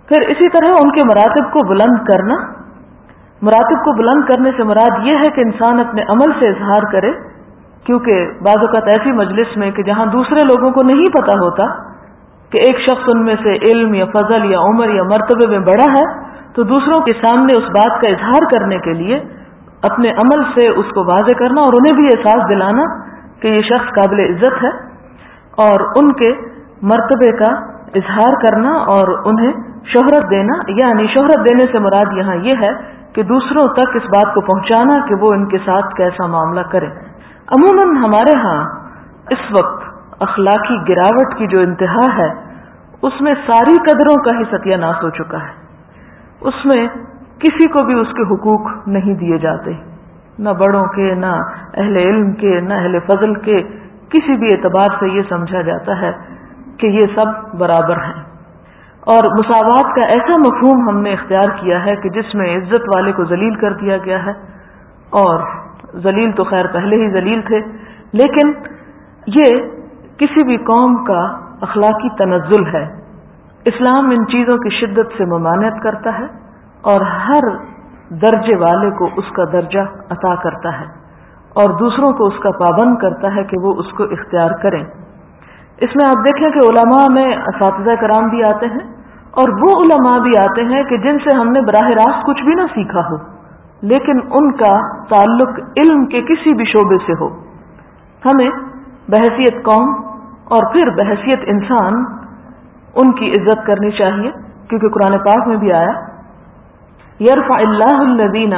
پھر اسی طرح ان کے مراتب کو بلند کرنا. مراتب کو بلند کرنے سے مراد یہ ہے کہ انسان اپنے عمل سے اظہار کرے، کیونکہ بعض اوقات ایسی مجلس میں کہ جہاں دوسرے لوگوں کو نہیں پتا ہوتا کہ ایک شخص ان میں سے علم یا فضل یا عمر یا مرتبے میں بڑا ہے، تو دوسروں کے سامنے اس بات کا اظہار کرنے کے لیے اپنے عمل سے اس کو واضح کرنا اور انہیں بھی احساس دلانا کہ یہ شخص قابل عزت ہے، اور ان کے مرتبے کا اظہار کرنا اور انہیں شہرت دینا. یعنی شہرت دینے سے مراد یہاں یہ ہے کہ دوسروں تک اس بات کو پہنچانا کہ وہ ان کے ساتھ کیسا معاملہ کریں. عموماً ہمارے ہاں اس وقت اخلاقی گراوٹ کی جو انتہا ہے اس میں ساری قدروں کا ہی ستیہ ناش ہو چکا ہے. اس میں کسی کو بھی اس کے حقوق نہیں دیے جاتے، نہ بڑوں کے، نہ اہل علم کے، نہ اہل فضل کے. کسی بھی اعتبار سے یہ سمجھا جاتا ہے کہ یہ سب برابر ہیں. اور مساوات کا ایسا مفہوم ہم نے اختیار کیا ہے کہ جس میں عزت والے کو ذلیل کر دیا گیا ہے، اور ذلیل تو خیر پہلے ہی ذلیل تھے، لیکن یہ کسی بھی قوم کا اخلاقی تنزل ہے. اسلام ان چیزوں کی شدت سے ممانعت کرتا ہے اور ہر درجے والے کو اس کا درجہ عطا کرتا ہے اور دوسروں کو اس کا پابند کرتا ہے کہ وہ اس کو اختیار کریں. اس میں آپ دیکھیں کہ علماء میں اساتذہ کرام بھی آتے ہیں اور وہ علماء بھی آتے ہیں کہ جن سے ہم نے براہ راست کچھ بھی نہ سیکھا ہو، لیکن ان کا تعلق علم کے کسی بھی شعبے سے ہو. ہمیں بحیثیت قوم اور پھر بحیثیت انسان ان کی عزت کرنی چاہیے، کیونکہ قرآن پاک میں بھی آیا یرفع اللہ الذین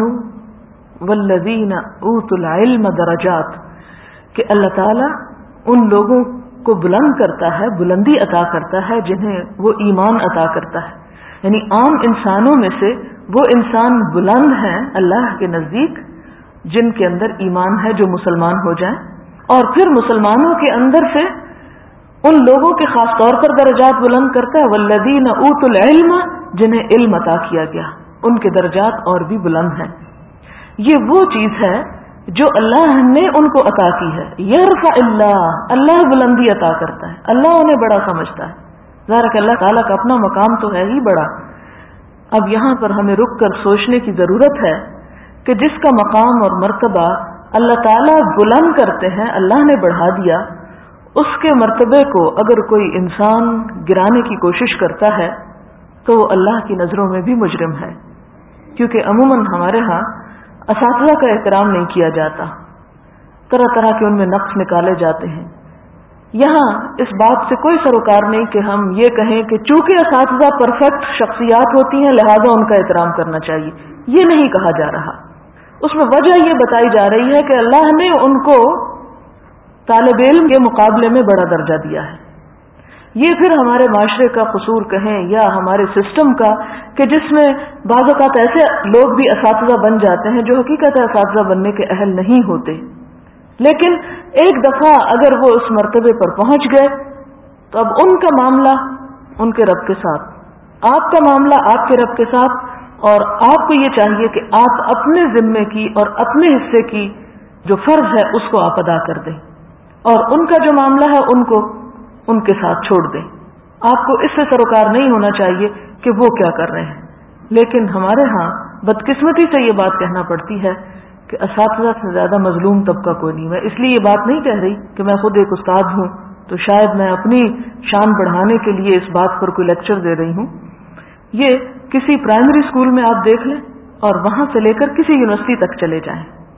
آمنوا والذین اوتوا العلم درجات، کہ اللہ تعالی ان لوگوں کو بلند کرتا ہے، بلندی عطا کرتا ہے جنہیں وہ ایمان عطا کرتا ہے. یعنی عام انسانوں میں سے وہ انسان بلند ہیں اللہ کے نزدیک جن کے اندر ایمان ہے، جو مسلمان ہو جائیں. اور پھر مسلمانوں کے اندر سے ان لوگوں کے خاص طور پر درجات بلند کرتا ہے والذین اوتوا العلم، جنہیں علم عطا کیا گیا ان کے درجات اور بھی بلند ہیں. یہ وہ چیز ہے جو اللہ نے ان کو عطا کی ہے. یرفع اللہ بلندی عطا کرتا ہے، اللہ انہیں بڑا سمجھتا ہے. ظاہر کہ اللہ تعالیٰ کا اپنا مقام تو ہے ہی بڑا. اب یہاں پر ہمیں رک کر سوچنے کی ضرورت ہے کہ جس کا مقام اور مرتبہ اللہ تعالیٰ بلند کرتے ہیں، اللہ نے بڑھا دیا، اس کے مرتبے کو اگر کوئی انسان گرانے کی کوشش کرتا ہے تو وہ اللہ کی نظروں میں بھی مجرم ہے. کیونکہ عموماً ہمارے ہاں اساتذہ کا احترام نہیں کیا جاتا، طرح طرح کے ان میں نقص نکالے جاتے ہیں. یہاں اس بات سے کوئی سروکار نہیں کہ ہم یہ کہیں کہ چونکہ اساتذہ پرفیکٹ شخصیات ہوتی ہیں لہذا ان کا احترام کرنا چاہیے. یہ نہیں کہا جا رہا. اس میں وجہ یہ بتائی جا رہی ہے کہ اللہ نے ان کو طالب علم کے مقابلے میں بڑا درجہ دیا ہے. یہ پھر ہمارے معاشرے کا قصور کہیں یا ہمارے سسٹم کا کہ جس میں بعض اوقات ایسے لوگ بھی اساتذہ بن جاتے ہیں جو حقیقت اساتذہ بننے کے اہل نہیں ہوتے، لیکن ایک دفعہ اگر وہ اس مرتبے پر پہنچ گئے تو اب ان کا معاملہ ان کے رب کے ساتھ، آپ کا معاملہ آپ کے رب کے ساتھ، اور آپ کو یہ چاہیے کہ آپ اپنے ذمے کی اور اپنے حصے کی جو فرض ہے اس کو آپ ادا کر دیں، اور ان کا جو معاملہ ہے ان کو ان کے ساتھ چھوڑ دیں. آپ کو اس سے سروکار نہیں ہونا چاہیے کہ وہ کیا کر رہے ہیں. لیکن ہمارے ہاں بدقسمتی سے یہ بات کہنا پڑتی ہے کہ اساتذہ سے زیادہ مظلوم طبقہ کوئی نہیں. میں اس لیے یہ بات نہیں کہہ رہی کہ میں خود ایک استاد ہوں تو شاید میں اپنی شان بڑھانے کے لیے اس بات پر کوئی لیکچر دے رہی ہوں. یہ کسی پرائمری اسکول میں آپ دیکھ لیں اور وہاں سے لے کر کسی یونیورسٹی تک چلے جائیں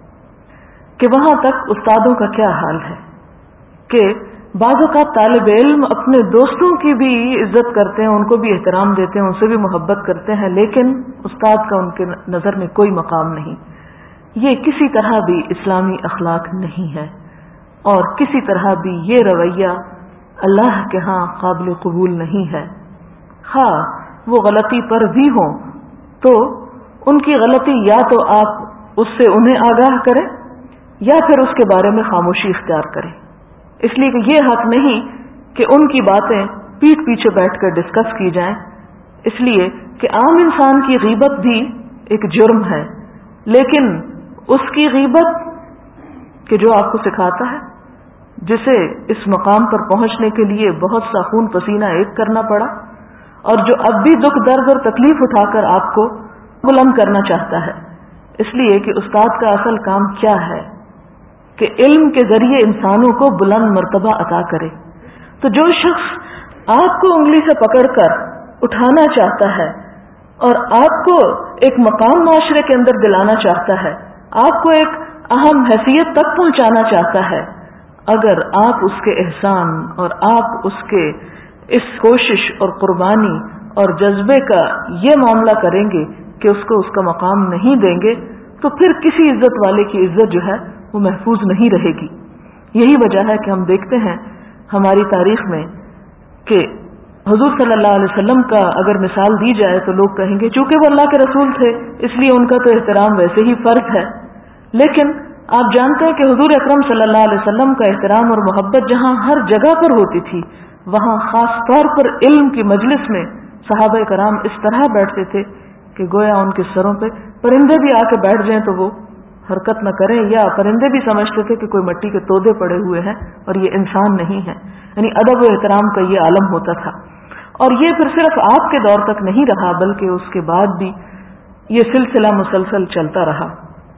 کہ وہاں تک استادوں کا کیا حال ہے کہ بعض اوقات طالب علم اپنے دوستوں کی بھی عزت کرتے ہیں، ان کو بھی احترام دیتے ہیں، ان سے بھی محبت کرتے ہیں، لیکن استاد کا ان کے نظر میں کوئی مقام نہیں. یہ کسی طرح بھی اسلامی اخلاق نہیں ہے اور کسی طرح بھی یہ رویہ اللہ کے ہاں قابل قبول نہیں ہے. ہاں وہ غلطی پر بھی ہوں تو ان کی غلطی یا تو آپ اس سے انہیں آگاہ کریں یا پھر اس کے بارے میں خاموشی اختیار کریں. اس لیے کہ یہ حق نہیں کہ ان کی باتیں پیٹھ پیچھے بیٹھ کر ڈسکس کی جائیں، اس لیے کہ عام انسان کی غیبت بھی ایک جرم ہے، لیکن اس کی غیبت کہ جو آپ کو سکھاتا ہے، جسے اس مقام پر پہنچنے کے لیے بہت سا خون پسینہ ایک کرنا پڑا اور جو اب بھی دکھ درد اور تکلیف اٹھا کر آپ کو بلند کرنا چاہتا ہے. اس لیے کہ استاد کا اصل کام کیا ہے کہ علم کے ذریعے انسانوں کو بلند مرتبہ عطا کرے. تو جو شخص آپ کو انگلی سے پکڑ کر اٹھانا چاہتا ہے اور آپ کو ایک مقام معاشرے کے اندر دلانا چاہتا ہے، آپ کو ایک اہم حیثیت تک پہنچانا چاہتا ہے، اگر آپ اس کے احسان اور آپ اس کے اس کوشش اور قربانی اور جذبے کا یہ معاملہ کریں گے کہ اس کو اس کا مقام نہیں دیں گے، تو پھر کسی عزت والے کی عزت جو ہے وہ محفوظ نہیں رہے گی. یہی وجہ ہے کہ ہم دیکھتے ہیں ہماری تاریخ میں کہ حضور صلی اللہ علیہ وسلم کا اگر مثال دی جائے تو لوگ کہیں گے چونکہ وہ اللہ کے رسول تھے اس لیے ان کا تو احترام ویسے ہی فرض ہے. لیکن آپ جانتے ہیں کہ حضور اکرم صلی اللہ علیہ وسلم کا احترام اور محبت جہاں ہر جگہ پر ہوتی تھی، وہاں خاص طور پر علم کی مجلس میں صحابہ کرام اس طرح بیٹھتے تھے کہ گویا ان کے سروں پہ پرندے بھی آ کے بیٹھ جائیں تو وہ حرکت نہ کریں، یا پرندے بھی سمجھتے تھے کہ کوئی مٹی کے تودے پڑے ہوئے ہیں اور یہ انسان نہیں ہے. یعنی ادب و احترام کا یہ عالم ہوتا تھا. اور یہ پھر صرف آپ کے دور تک نہیں رہا بلکہ اس کے بعد بھی یہ سلسلہ مسلسل چلتا رہا.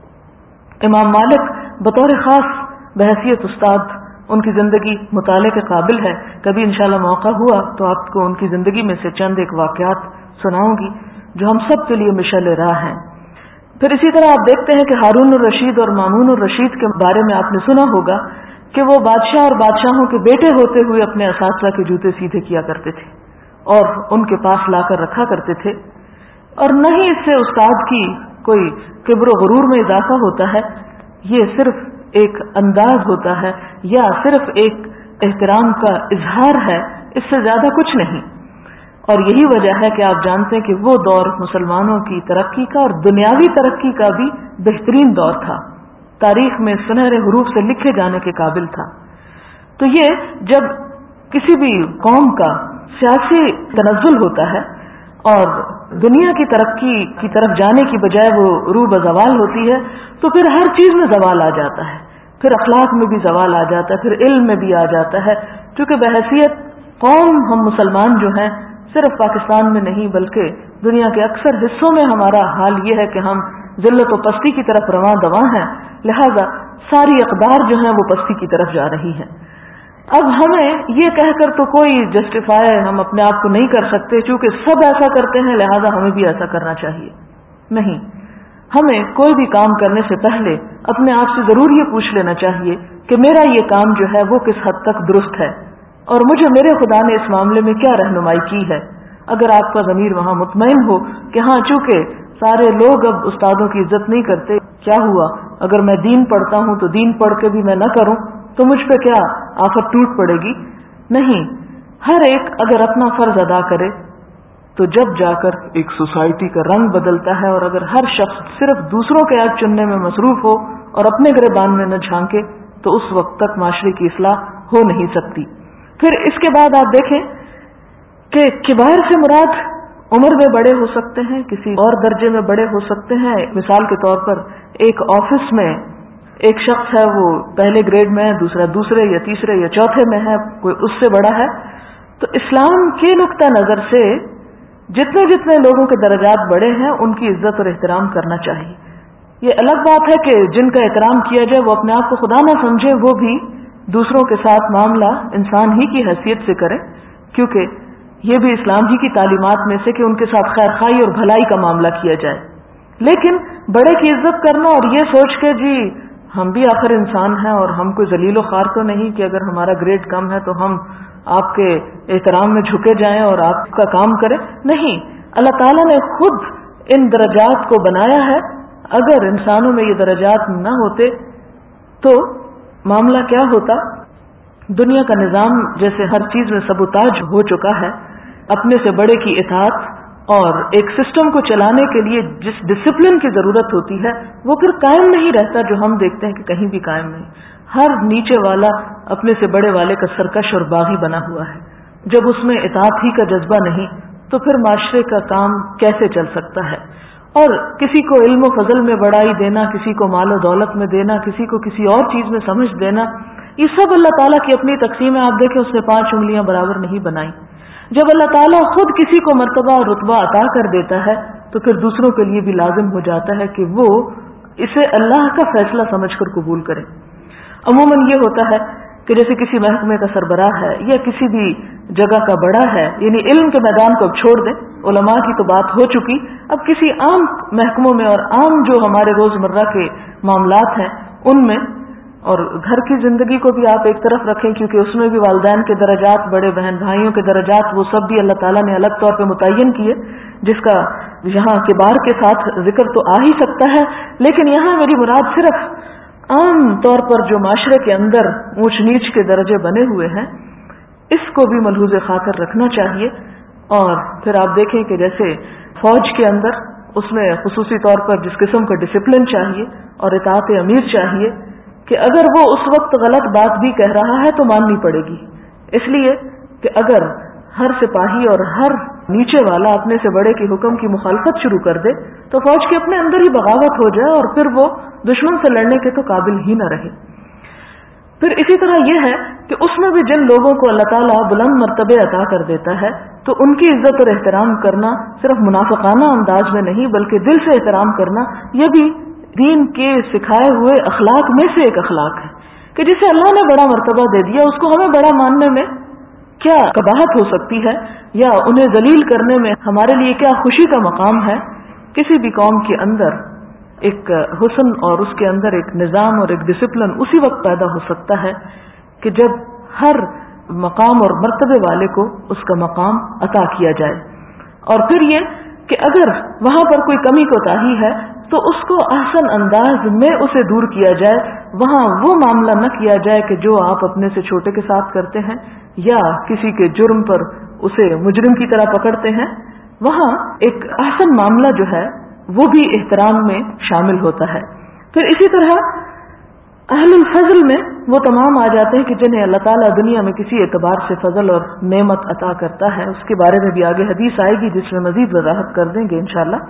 امام مالک بطور خاص بحیثیت استاد ان کی زندگی مطالعے کے قابل ہے. کبھی انشاءاللہ موقع ہوا تو آپ کو ان کی زندگی میں سے چند ایک واقعات سناؤں گی جو ہم سب کے لیے مشعل راہ ہیں. پھر اسی طرح آپ دیکھتے ہیں کہ ہارون الرشید اور مامون الرشید کے بارے میں آپ نے سنا ہوگا کہ وہ بادشاہ اور بادشاہوں کے بیٹے ہوتے ہوئے اپنے اساتذہ کے جوتے سیدھے کیا کرتے تھے اور ان کے پاس لا کر رکھا کرتے تھے. اور نہ ہی اس سے استاد کی کوئی کبر و غرور میں اضافہ ہوتا ہے، یہ صرف ایک انداز ہوتا ہے یا صرف ایک احترام کا اظہار ہے، اس سے زیادہ کچھ نہیں. اور یہی وجہ ہے کہ آپ جانتے ہیں کہ وہ دور مسلمانوں کی ترقی کا اور دنیاوی ترقی کا بھی بہترین دور تھا، تاریخ میں سنہرے حروف سے لکھے جانے کے قابل تھا. تو یہ جب کسی بھی قوم کا سیاسی تنزل ہوتا ہے اور دنیا کی ترقی کی طرف جانے کی بجائے وہ روح بزوال ہوتی ہے تو پھر ہر چیز میں زوال آ جاتا ہے، پھر اخلاق میں بھی زوال آ جاتا ہے، پھر علم میں بھی آ جاتا ہے. چونکہ بحیثیت قوم ہم مسلمان جو ہیں صرف پاکستان میں نہیں بلکہ دنیا کے اکثر حصوں میں ہمارا حال یہ ہے کہ ہم ذلت و پستی کی طرف رواں دواں ہیں، لہذا ساری اقدار جو ہیں وہ پستی کی طرف جا رہی ہیں. اب ہمیں یہ کہہ کر تو کوئی جسٹیفائی ہم اپنے آپ کو نہیں کر سکتے چونکہ سب ایسا کرتے ہیں لہذا ہمیں بھی ایسا کرنا چاہیے. نہیں، ہمیں کوئی بھی کام کرنے سے پہلے اپنے آپ سے ضرور یہ پوچھ لینا چاہیے کہ میرا یہ کام جو ہے وہ کس حد تک درست ہے اور مجھے میرے خدا نے اس معاملے میں کیا رہنمائی کی ہے. اگر آپ کا ضمیر وہاں مطمئن ہو کہ ہاں چونکہ سارے لوگ اب استادوں کی عزت نہیں کرتے، کیا ہوا اگر میں دین پڑھتا ہوں تو دین پڑھ کے بھی میں نہ کروں تو مجھ پہ کیا آفت ٹوٹ پڑے گی. نہیں، ہر ایک اگر اپنا فرض ادا کرے تو جب جا کر ایک سوسائٹی کا رنگ بدلتا ہے. اور اگر ہر شخص صرف دوسروں کے عیب چننے میں مصروف ہو اور اپنے گریبان میں نہ جھانکے تو اس وقت تک معاشرے کی اصلاح ہو نہیں سکتی. پھر اس کے بعد آپ دیکھیں کہ کبائر سے مراد عمر میں بڑے ہو سکتے ہیں، کسی اور درجے میں بڑے ہو سکتے ہیں. مثال کے طور پر ایک آفس میں ایک شخص ہے وہ پہلے گریڈ میں ہے، دوسرا دوسرے یا تیسرے یا چوتھے میں ہے، کوئی اس سے بڑا ہے. تو اسلام کے نقطہ نظر سے جتنے جتنے لوگوں کے درجات بڑے ہیں ان کی عزت اور احترام کرنا چاہیے. یہ الگ بات ہے کہ جن کا احترام کیا جائے وہ اپنے آپ کو خدا نہ سمجھے، وہ بھی دوسروں کے ساتھ معاملہ انسان ہی کی حیثیت سے کریں، کیونکہ یہ بھی اسلام ہی کی تعلیمات میں سے کہ ان کے ساتھ خیر خواہی اور بھلائی کا معاملہ کیا جائے. لیکن بڑے کی عزت کرنا اور یہ سوچ کے جی ہم بھی آخر انسان ہیں اور ہم کوئی ذلیل و خوار تو نہیں کہ اگر ہمارا گریڈ کم ہے تو ہم آپ کے احترام میں جھکے جائیں اور آپ کا کام کریں، نہیں. اللہ تعالیٰ نے خود ان درجات کو بنایا ہے. اگر انسانوں میں یہ درجات نہ ہوتے تو معاملہ کیا ہوتا؟ دنیا کا نظام جیسے ہر چیز میں سبوتاج ہو چکا ہے، اپنے سے بڑے کی اطاعت اور ایک سسٹم کو چلانے کے لیے جس ڈسپلن کی ضرورت ہوتی ہے وہ پھر قائم نہیں رہتا، جو ہم دیکھتے ہیں کہ کہیں بھی قائم نہیں. ہر نیچے والا اپنے سے بڑے والے کا سرکش اور باغی بنا ہوا ہے. جب اس میں اطاعت ہی کا جذبہ نہیں تو پھر معاشرے کا کام کیسے چل سکتا ہے؟ اور کسی کو علم و فضل میں بڑائی دینا، کسی کو مال و دولت میں دینا، کسی کو کسی اور چیز میں سمجھ دینا، یہ سب اللہ تعالیٰ کی اپنی تقسیم ہے. آپ دیکھیں اس نے 5 انگلیاں برابر نہیں بنائی، جب اللہ تعالیٰ خود کسی کو مرتبہ اور رتبہ عطا کر دیتا ہے تو پھر دوسروں کے لیے بھی لازم ہو جاتا ہے کہ وہ اسے اللہ کا فیصلہ سمجھ کر قبول کریں۔ عموماً یہ ہوتا ہے کہ جیسے کسی محکمے کا سربراہ ہے یا کسی بھی جگہ کا بڑا ہے، یعنی علم کے میدان کو اب چھوڑ دیں، علماء کی تو بات ہو چکی، اب کسی عام محکموں میں اور عام جو ہمارے روزمرہ کے معاملات ہیں ان میں، اور گھر کی زندگی کو بھی آپ ایک طرف رکھیں کیونکہ اس میں بھی والدین کے درجات، بڑے بہن بھائیوں کے درجات، وہ سب بھی اللہ تعالیٰ نے الگ طور پہ متعین کیے، جس کا یہاں کبار کے ساتھ ذکر تو آ ہی سکتا ہے، لیکن یہاں میری مراد صرف عام طور پر جو معاشرے کے اندر اونچ نیچ کے درجے بنے ہوئے ہیں اس کو بھی ملحوظ خاطر رکھنا چاہیے۔ اور پھر آپ دیکھیں کہ جیسے فوج کے اندر اس میں خصوصی طور پر جس قسم کا ڈسپلن چاہیے اور اطاعت امیر چاہیے کہ اگر وہ اس وقت غلط بات بھی کہہ رہا ہے تو ماننی پڑے گی، اس لیے کہ اگر ہر سپاہی اور ہر نیچے والا اپنے سے بڑے کے حکم کی مخالفت شروع کر دے تو فوج کے اپنے اندر ہی بغاوت ہو جائے اور پھر وہ دشمن سے لڑنے کے تو قابل ہی نہ رہے۔ پھر اسی طرح یہ ہے کہ اس میں بھی جن لوگوں کو اللہ تعالیٰ بلند مرتبے عطا کر دیتا ہے تو ان کی عزت اور احترام کرنا صرف منافقانہ انداز میں نہیں بلکہ دل سے احترام کرنا، یہ بھی دین کے سکھائے ہوئے اخلاق میں سے ایک اخلاق ہے کہ جسے اللہ نے بڑا مرتبہ دے دیا اس کو ہمیں بڑا ماننے میں کیا قباحت ہو سکتی ہے یا انہیں ذلیل کرنے میں ہمارے لیے کیا خوشی کا مقام ہے۔ کسی بھی قوم کے اندر ایک حسن اور اس کے اندر ایک نظام اور ایک ڈسپلن اسی وقت پیدا ہو سکتا ہے کہ جب ہر مقام اور مرتبے والے کو اس کا مقام عطا کیا جائے، اور پھر یہ کہ اگر وہاں پر کوئی کمی کوتاہی ہے تو اس کو احسن انداز میں اسے دور کیا جائے، وہاں وہ معاملہ نہ کیا جائے کہ جو آپ اپنے سے چھوٹے کے ساتھ کرتے ہیں یا کسی کے جرم پر اسے مجرم کی طرح پکڑتے ہیں، وہاں ایک احسن معاملہ جو ہے وہ بھی احترام میں شامل ہوتا ہے۔ پھر اسی طرح اہل الفضل میں وہ تمام آ جاتے ہیں کہ جنہیں اللہ تعالیٰ دنیا میں کسی اعتبار سے فضل اور نعمت عطا کرتا ہے، اس کے بارے میں بھی آگے حدیث آئے گی جس میں مزید وضاحت کر دیں گے انشاءاللہ۔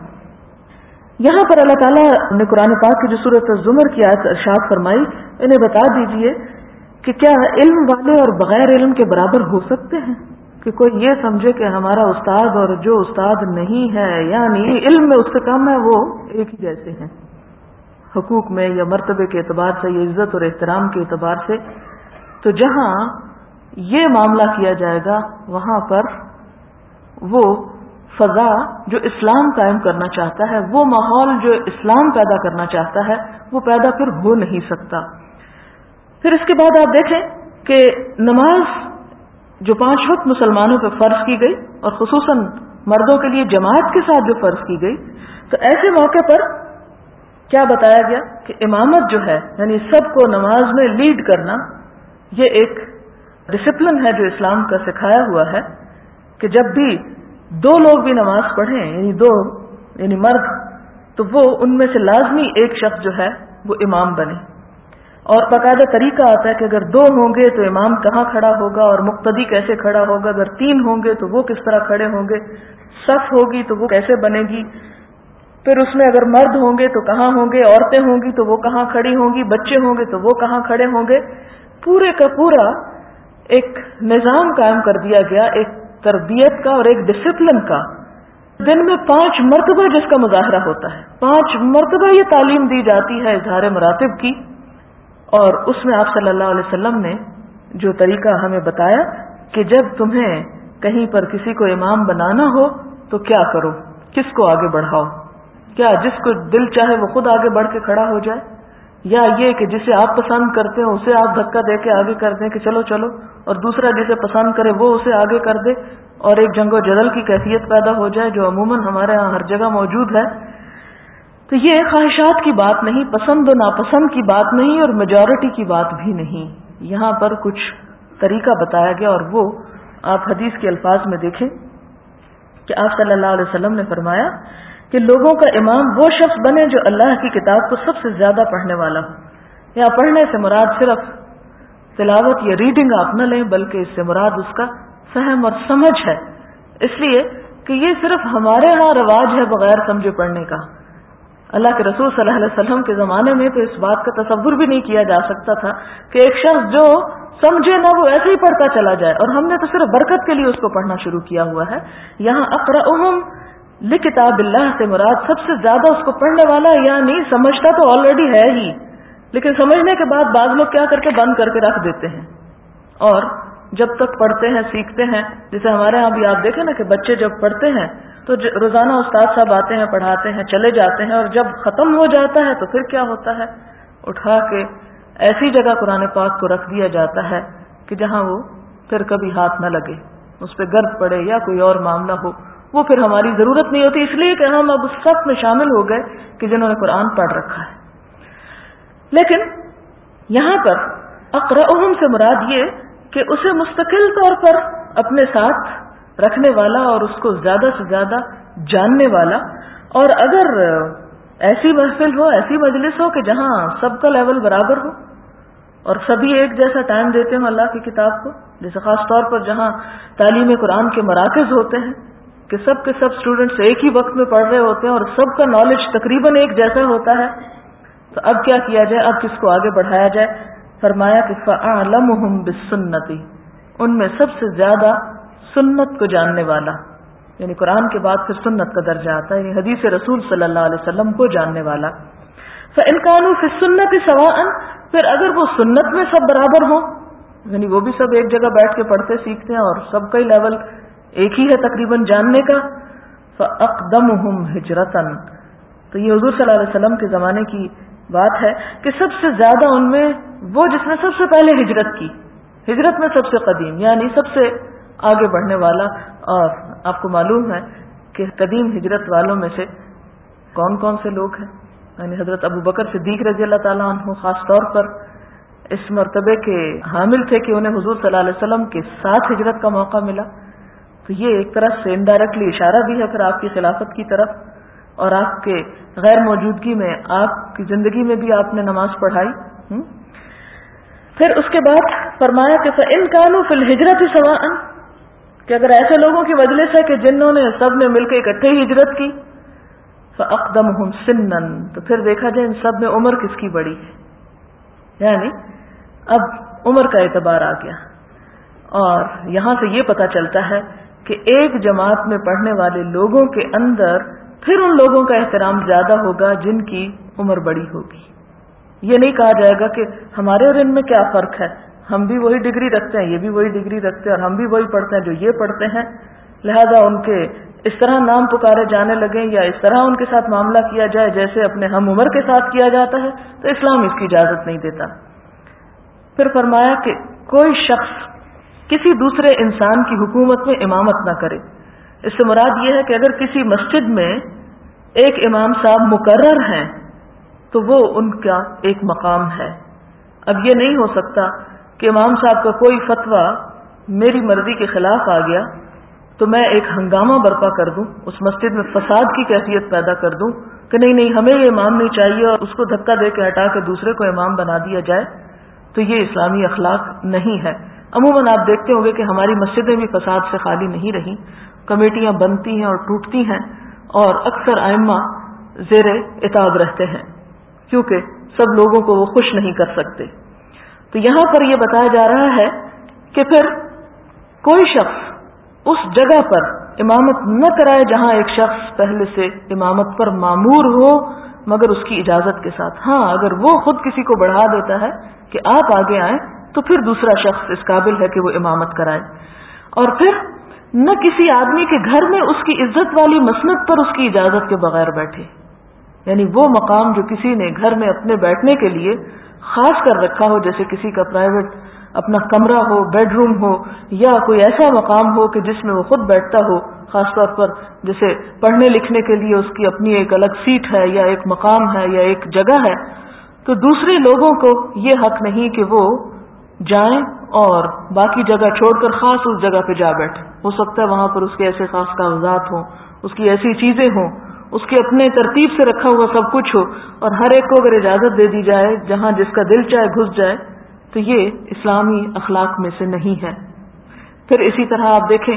یہاں پر اللہ تعالیٰ نے قرآن پاک کی جو سورۃ الزمر کی آیت ارشاد فرمائی، انہیں بتا دیجئے کہ کیا علم والے اور بغیر علم کے برابر ہو سکتے ہیں؟ کہ کوئی یہ سمجھے کہ ہمارا استاد اور جو استاد نہیں ہے یعنی علم میں اس سے کم ہے وہ ایک ہی جیسے ہیں، حقوق میں یا مرتبے کے اعتبار سے یا عزت اور احترام کے اعتبار سے، تو جہاں یہ معاملہ کیا جائے گا وہاں پر وہ فضا جو اسلام قائم کرنا چاہتا ہے، وہ ماحول جو اسلام پیدا کرنا چاہتا ہے، وہ پیدا پھر ہو نہیں سکتا۔ پھر اس کے بعد آپ دیکھیں کہ نماز جو 5 وقت مسلمانوں پہ فرض کی گئی اور خصوصاً مردوں کے لیے جماعت کے ساتھ جو فرض کی گئی، تو ایسے موقع پر کیا بتایا گیا کہ امامت جو ہے یعنی سب کو نماز میں لیڈ کرنا، یہ ایک ڈسپلن ہے جو اسلام کا سکھایا ہوا ہے کہ جب بھی 2 لوگ بھی نماز پڑھیں یعنی مرد، تو وہ ان میں سے لازمی ایک شخص جو ہے وہ امام بنے، اور باقاعدہ طریقہ آتا ہے کہ اگر 2 ہوں گے تو امام کہاں کھڑا ہوگا اور مقتدی کیسے کھڑا ہوگا، اگر 3 ہوں گے تو وہ کس طرح کھڑے ہوں گے، صف ہوگی تو وہ کیسے بنے گی، پھر اس میں اگر مرد ہوں گے تو کہاں ہوں گے، عورتیں ہوں گی تو وہ کہاں کھڑی ہوں گی، بچے ہوں گے تو وہ کہاں کھڑے ہوں گے، پورے کا پورا ایک نظام قائم کر دیا گیا، ایک تربیت کا اور ایک ڈسپلن کا۔ دن میں 5 مرتبہ جس کا مظاہرہ ہوتا ہے، 5 مرتبہ یہ تعلیم دی جاتی ہے اظہار مراتب کی، اور اس میں آپ صلی اللہ علیہ وسلم نے جو طریقہ ہمیں بتایا کہ جب تمہیں کہیں پر کسی کو امام بنانا ہو تو کیا کرو، کس کو آگے بڑھاؤ، کیا جس کو دل چاہے وہ خود آگے بڑھ کے کھڑا ہو جائے، یا یہ کہ جسے آپ پسند کرتے ہیں اسے آپ دھکا دے کے آگے کر دیں کہ چلو چلو، اور دوسرا جسے پسند کرے وہ اسے آگے کر دے اور ایک جنگ و جدل کی کیفیت پیدا ہو جائے جو عموماً ہمارے ہاں ہر جگہ موجود ہے۔ تو یہ خواہشات کی بات نہیں، پسند و ناپسند کی بات نہیں، اور میجورٹی کی بات بھی نہیں، یہاں پر کچھ طریقہ بتایا گیا، اور وہ آپ حدیث کے الفاظ میں دیکھیں کہ آپ صلی اللہ علیہ وسلم نے فرمایا کہ لوگوں کا امام وہ شخص بنے جو اللہ کی کتاب کو سب سے زیادہ پڑھنے والا ہو۔ یا پڑھنے سے مراد صرف تلاوت یا ریڈنگ آپ نہ لیں، بلکہ اس سے مراد اس کا فہم اور سمجھ ہے، اس لیے کہ یہ صرف ہمارے ہاں رواج ہے بغیر سمجھے پڑھنے کا۔ اللہ کے رسول صلی اللہ علیہ وسلم کے زمانے میں تو اس بات کا تصور بھی نہیں کیا جا سکتا تھا کہ ایک شخص جو سمجھے نہ، وہ ایسے ہی پڑھتا چلا جائے. اور ہم نے تو صرف برکت کے لیے اس کو پڑھنا شروع کیا ہوا ہے. یہاں اقرأہم لکتاب اللہ سے مراد سب سے زیادہ اس کو پڑھنے والا، یعنی سمجھتا تو آلریڈی ہے ہی، لیکن سمجھنے کے بعد بعض لوگ کیا کر کے بند کر کے رکھ دیتے ہیں. اور جب تک پڑھتے ہیں سیکھتے ہیں، جیسے ہمارے ہاں بھی آپ دیکھیں نا کہ بچے جب پڑھتے ہیں تو روزانہ استاد صاحب آتے ہیں، پڑھاتے ہیں، چلے جاتے ہیں، اور جب ختم ہو جاتا ہے تو پھر کیا ہوتا ہے، اٹھا کے ایسی جگہ قرآن پاک کو رکھ دیا جاتا ہے کہ جہاں وہ پھر کبھی ہاتھ نہ لگے، اس پہ گرد پڑے یا کوئی اور معاملہ ہو، وہ پھر ہماری ضرورت نہیں ہوتی، اس لیے کہ ہم اب اس صف میں شامل ہو گئے کہ جنہوں نے قرآن پڑھ رکھا ہے. لیکن یہاں پر اقرأہم سے مراد یہ کہ اسے مستقل طور پر اپنے ساتھ رکھنے والا اور اس کو زیادہ سے زیادہ جاننے والا. اور اگر ایسی محفل ہو، ایسی مجلس ہو کہ جہاں سب کا لیول برابر ہو اور سبھی ایک جیسا ٹائم دیتے ہوں اللہ کی کتاب کو، جیسے خاص طور پر جہاں تعلیم قرآن کے مراکز ہوتے ہیں کہ سب کے سب اسٹوڈنٹس ایک ہی وقت میں پڑھ رہے ہوتے ہیں اور سب کا نالج تقریباً ایک جیسا ہوتا ہے، تو اب کیا کیا جائے، اب کس کو آگے بڑھایا جائے. فرمایا کہ فَأَعْلَمُهُمْ بِالسُّنَّةِ، ان میں سب سے زیادہ سنت کو جاننے والا، یعنی قرآن کے بعد پھر سنت کا درجہ آتا ہے، یعنی حدیث رسول صلی اللہ علیہ وسلم کو جاننے والا. فَإِنْ كَانُوا فِي السُّنَّةِ سَوَاءً، پھر اگر وہ سنت میں سب برابر ہوں، یعنی وہ بھی سب ایک جگہ بیٹھ کے پڑھتے سیکھتے ہیں اور سب کا ہی لیول ایک ہی ہے تقریباً جاننے کا، فَأَقْدَمُهُمْ هِجْرَةً، تو یہ حضور صلی اللہ علیہ وسلم کے زمانے کی بات ہے کہ سب سے زیادہ ان میں وہ جس نے سب سے پہلے ہجرت کی، ہجرت میں سب سے قدیم یعنی سب سے آگے بڑھنے والا. اور آپ کو معلوم ہے کہ قدیم ہجرت والوں میں سے کون کون سے لوگ ہیں، یعنی حضرت ابو بکر صدیق رضی اللہ تعالیٰ عنہ خاص طور پر اس مرتبے کے حامل تھے کہ انہیں حضور صلی اللہ علیہ وسلم کے ساتھ ہجرت کا موقع ملا. تو یہ ایک طرح سے انڈائریکٹلی اشارہ بھی ہے پھر آپ کی خلافت کی طرف، اور آپ کے غیر موجودگی میں آپ کی زندگی میں بھی آپ نے نماز پڑھائی. پھر اس کے بعد فرمایا کہ فَإِنْ كَانُوا فِي الْهِجْرَةِ سَوَاءً، کہ اگر ایسے لوگوں کی مجلس ہے کہ جنہوں نے سب نے مل کے اکٹھے ہی ہجرت کی، فَأَقْدَمُهُمْ سِنًّا، تو پھر دیکھا جائے ان سب میں عمر کس کی بڑی ہے، یعنی اب عمر کا اعتبار آ گیا. اور یہاں سے یہ پتہ چلتا ہے کہ ایک جماعت میں پڑھنے والے لوگوں کے اندر پھر ان لوگوں کا احترام زیادہ ہوگا جن کی عمر بڑی ہوگی. یہ نہیں کہا جائے گا کہ ہمارے اور ان میں کیا فرق ہے، ہم بھی وہی ڈگری رکھتے ہیں، یہ بھی وہی ڈگری رکھتے ہیں، اور ہم بھی وہی پڑھتے ہیں جو یہ پڑھتے ہیں، لہذا ان کے اس طرح نام پکارے جانے لگیں یا اس طرح ان کے ساتھ معاملہ کیا جائے جیسے اپنے ہم عمر کے ساتھ کیا جاتا ہے، تو اسلام اس کی اجازت نہیں دیتا. پھر فرمایا کہ کوئی شخص کسی دوسرے انسان کی حکومت میں امامت نہ کرے. اس سے مراد یہ ہے کہ اگر کسی مسجد میں ایک امام صاحب مقرر ہیں تو وہ ان کا ایک مقام ہے. اب یہ نہیں ہو سکتا کہ امام صاحب کا کوئی فتویٰ میری مرضی کے خلاف آ گیا تو میں ایک ہنگامہ برپا کر دوں، اس مسجد میں فساد کی کیفیت پیدا کر دوں کہ نہیں ہمیں یہ امام نہیں چاہیے، اور اس کو دھکا دے کے ہٹا کے دوسرے کو امام بنا دیا جائے. تو یہ اسلامی اخلاق نہیں ہے. عموماً آپ دیکھتے ہوں گے کہ ہماری مسجدیں بھی فساد سے خالی نہیں رہیں، کمیٹیاں بنتی ہیں اور ٹوٹتی ہیں، اور اکثر ائمہ زیر عتاب رہتے ہیں کیونکہ سب لوگوں کو وہ خوش نہیں کر سکتے. تو یہاں پر یہ بتایا جا رہا ہے کہ پھر کوئی شخص اس جگہ پر امامت نہ کرائے جہاں ایک شخص پہلے سے امامت پر مامور ہو مگر اس کی اجازت کے ساتھ. ہاں اگر وہ خود کسی کو بڑھا دیتا ہے کہ آپ آگے آئیں تو پھر دوسرا شخص اس قابل ہے کہ وہ امامت کرائے. اور پھر نہ کسی آدمی کے گھر میں اس کی عزت والی مسند پر اس کی اجازت کے بغیر بیٹھے، یعنی وہ مقام جو کسی نے گھر میں اپنے بیٹھنے کے لیے خاص کر رکھا ہو، جیسے کسی کا پرائیویٹ اپنا کمرہ ہو، بیڈ روم ہو، یا کوئی ایسا مقام ہو کہ جس میں وہ خود بیٹھتا ہو، خاص طور پر جیسے پڑھنے لکھنے کے لیے اس کی اپنی ایک الگ سیٹ ہے یا ایک مقام ہے یا ایک جگہ ہے، تو دوسرے لوگوں کو یہ حق نہیں کہ وہ جائیں اور باقی جگہ چھوڑ کر خاص اس جگہ پہ جا بیٹھے. ہو سکتا ہے وہاں پر اس کے ایسے خاص کاغذات ہوں، اس کی ایسی چیزیں ہوں، اس کے اپنے ترتیب سے رکھا ہوا سب کچھ ہو، اور ہر ایک کو اگر اجازت دے دی جائے جہاں جس کا دل چاہے گھس جائے، تو یہ اسلامی اخلاق میں سے نہیں ہے. پھر اسی طرح آپ دیکھیں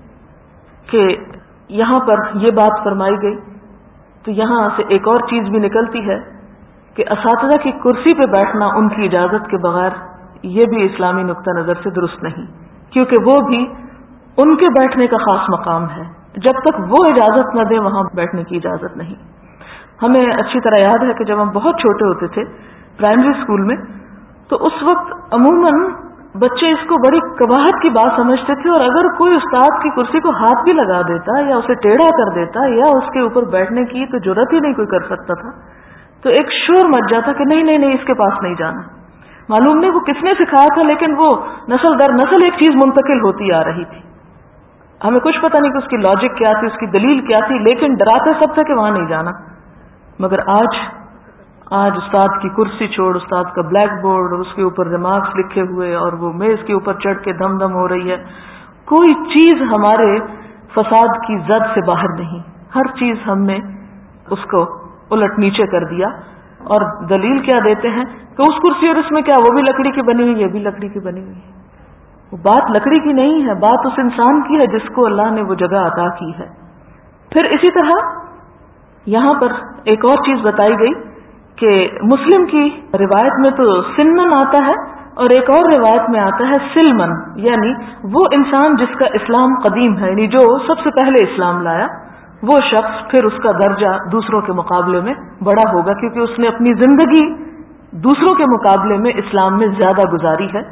کہ یہاں پر یہ بات فرمائی گئی تو یہاں سے ایک اور چیز بھی نکلتی ہے کہ اساتذہ کی کرسی پہ بیٹھنا ان کی اجازت کے بغیر یہ بھی اسلامی نقطہ نظر سے درست نہیں، کیونکہ وہ بھی ان کے بیٹھنے کا خاص مقام ہے، جب تک وہ اجازت نہ دے وہاں بیٹھنے کی اجازت نہیں۔ ہمیں اچھی طرح یاد ہے کہ جب ہم بہت چھوٹے ہوتے تھے پرائمری اسکول میں، تو اس وقت عموماً بچے اس کو بڑی قباحت کی بات سمجھتے تھے، اور اگر کوئی استاد کی کرسی کو ہاتھ بھی لگا دیتا یا اسے ٹیڑھا کر دیتا یا اس کے اوپر بیٹھنے کی تو جرات ہی نہیں کوئی کر سکتا تھا، تو ایک شور مچ جاتا کہ نہیں نہیں نہیں اس کے پاس نہیں جانا۔ معلوم نہیں وہ کس نے سکھایا تھا، لیکن وہ نسل در نسل ایک چیز منتقل ہوتی آ رہی تھی۔ ہمیں کچھ پتہ نہیں کہ اس کی لاجک کیا تھی، اس کی دلیل کیا تھی، لیکن ڈراتے سب تھے کہ وہاں نہیں جانا۔ مگر آج استاد کی کرسی چھوڑ، استاد کا بلیک بورڈ اور اس کے اوپر ریمارکس لکھے ہوئے اور وہ میز کے اوپر چڑھ کے دم دم ہو رہی ہے، کوئی چیز ہمارے فساد کی زد سے باہر نہیں، ہر چیز ہم نے اس کو الٹ نیچے کر دیا۔ اور دلیل کیا دیتے ہیں کہ اس کرسی اور اس میں کیا، وہ بھی لکڑی کی بنی ہوئی، یہ بھی لکڑی کی بنی ہوئی ہے۔ وہ بات لکڑی کی نہیں ہے، بات اس انسان کی ہے جس کو اللہ نے وہ جگہ عطا کی ہے۔ پھر اسی طرح یہاں پر ایک اور چیز بتائی گئی کہ مسلم کی روایت میں تو سنن آتا ہے اور ایک اور روایت میں آتا ہے سلمن، یعنی وہ انسان جس کا اسلام قدیم ہے، یعنی جو سب سے پہلے اسلام لایا، وہ شخص پھر اس کا درجہ دوسروں کے مقابلے میں بڑا ہوگا، کیونکہ اس نے اپنی زندگی دوسروں کے مقابلے میں اسلام میں زیادہ گزاری ہے،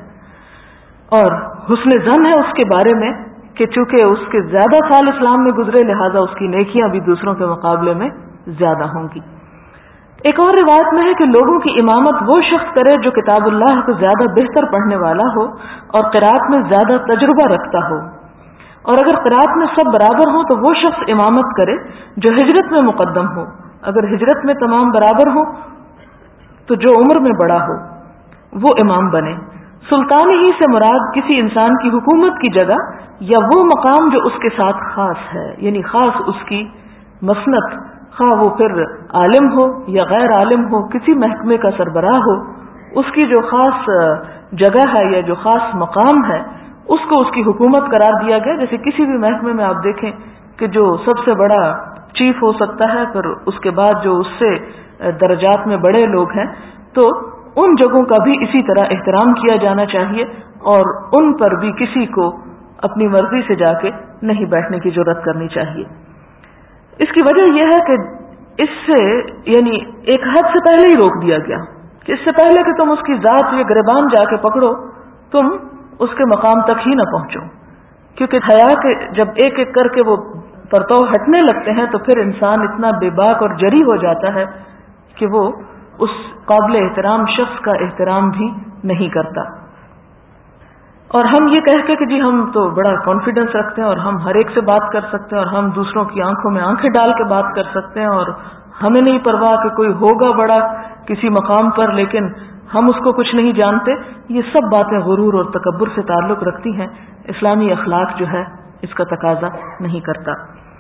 اور حسن ظن ہے اس کے بارے میں کہ چونکہ اس کے زیادہ سال اسلام میں گزرے لہذا اس کی نیکیاں بھی دوسروں کے مقابلے میں زیادہ ہوں گی۔ ایک اور روایت میں ہے کہ لوگوں کی امامت وہ شخص کرے جو کتاب اللہ کو زیادہ بہتر پڑھنے والا ہو اور قرات میں زیادہ تجربہ رکھتا ہو، اور اگر قرات میں سب برابر ہوں تو وہ شخص امامت کرے جو ہجرت میں مقدم ہو، اگر ہجرت میں تمام برابر ہوں تو جو عمر میں بڑا ہو وہ امام بنے۔ سلطان ہی سے مراد کسی انسان کی حکومت کی جگہ یا وہ مقام جو اس کے ساتھ خاص ہے، یعنی خاص اس کی مسنت، خواہ وہ پھر عالم ہو یا غیر عالم ہو، کسی محکمے کا سربراہ ہو، اس کی جو خاص جگہ ہے یا جو خاص مقام ہے اس کو اس کی حکومت قرار دیا گیا۔ جیسے کسی بھی محکمے میں آپ دیکھیں کہ جو سب سے بڑا چیف ہو سکتا ہے، پھر اس کے بعد جو اس سے درجات میں بڑے لوگ ہیں، تو ان جگہوں کا بھی اسی طرح احترام کیا جانا چاہیے، اور ان پر بھی کسی کو اپنی مرضی سے جا کے نہیں بیٹھنے کی جرات کرنی چاہیے۔ اس کی وجہ یہ ہے کہ اس سے یعنی ایک حد سے پہلے ہی روک دیا گیا کہ اس سے پہلے کہ تم اس کی ذات یا گریبان جا کے پکڑو، تم اس کے مقام تک ہی نہ پہنچو، کیونکہ حیا کے جب ایک ایک کر کے وہ پرتو ہٹنے لگتے ہیں تو پھر انسان اتنا بے باک اور جری ہو جاتا ہے کہ وہ اس قابل احترام شخص کا احترام بھی نہیں کرتا۔ اور ہم یہ کہہ کے کہ جی ہم تو بڑا کانفیڈنس رکھتے ہیں اور ہم ہر ایک سے بات کر سکتے ہیں اور ہم دوسروں کی آنکھوں میں آنکھیں ڈال کے بات کر سکتے ہیں، اور ہمیں نہیں پرواہ کہ کوئی ہوگا بڑا کسی مقام پر لیکن ہم اس کو کچھ نہیں جانتے، یہ سب باتیں غرور اور تکبر سے تعلق رکھتی ہیں، اسلامی اخلاق جو ہے اس کا تقاضا نہیں کرتا۔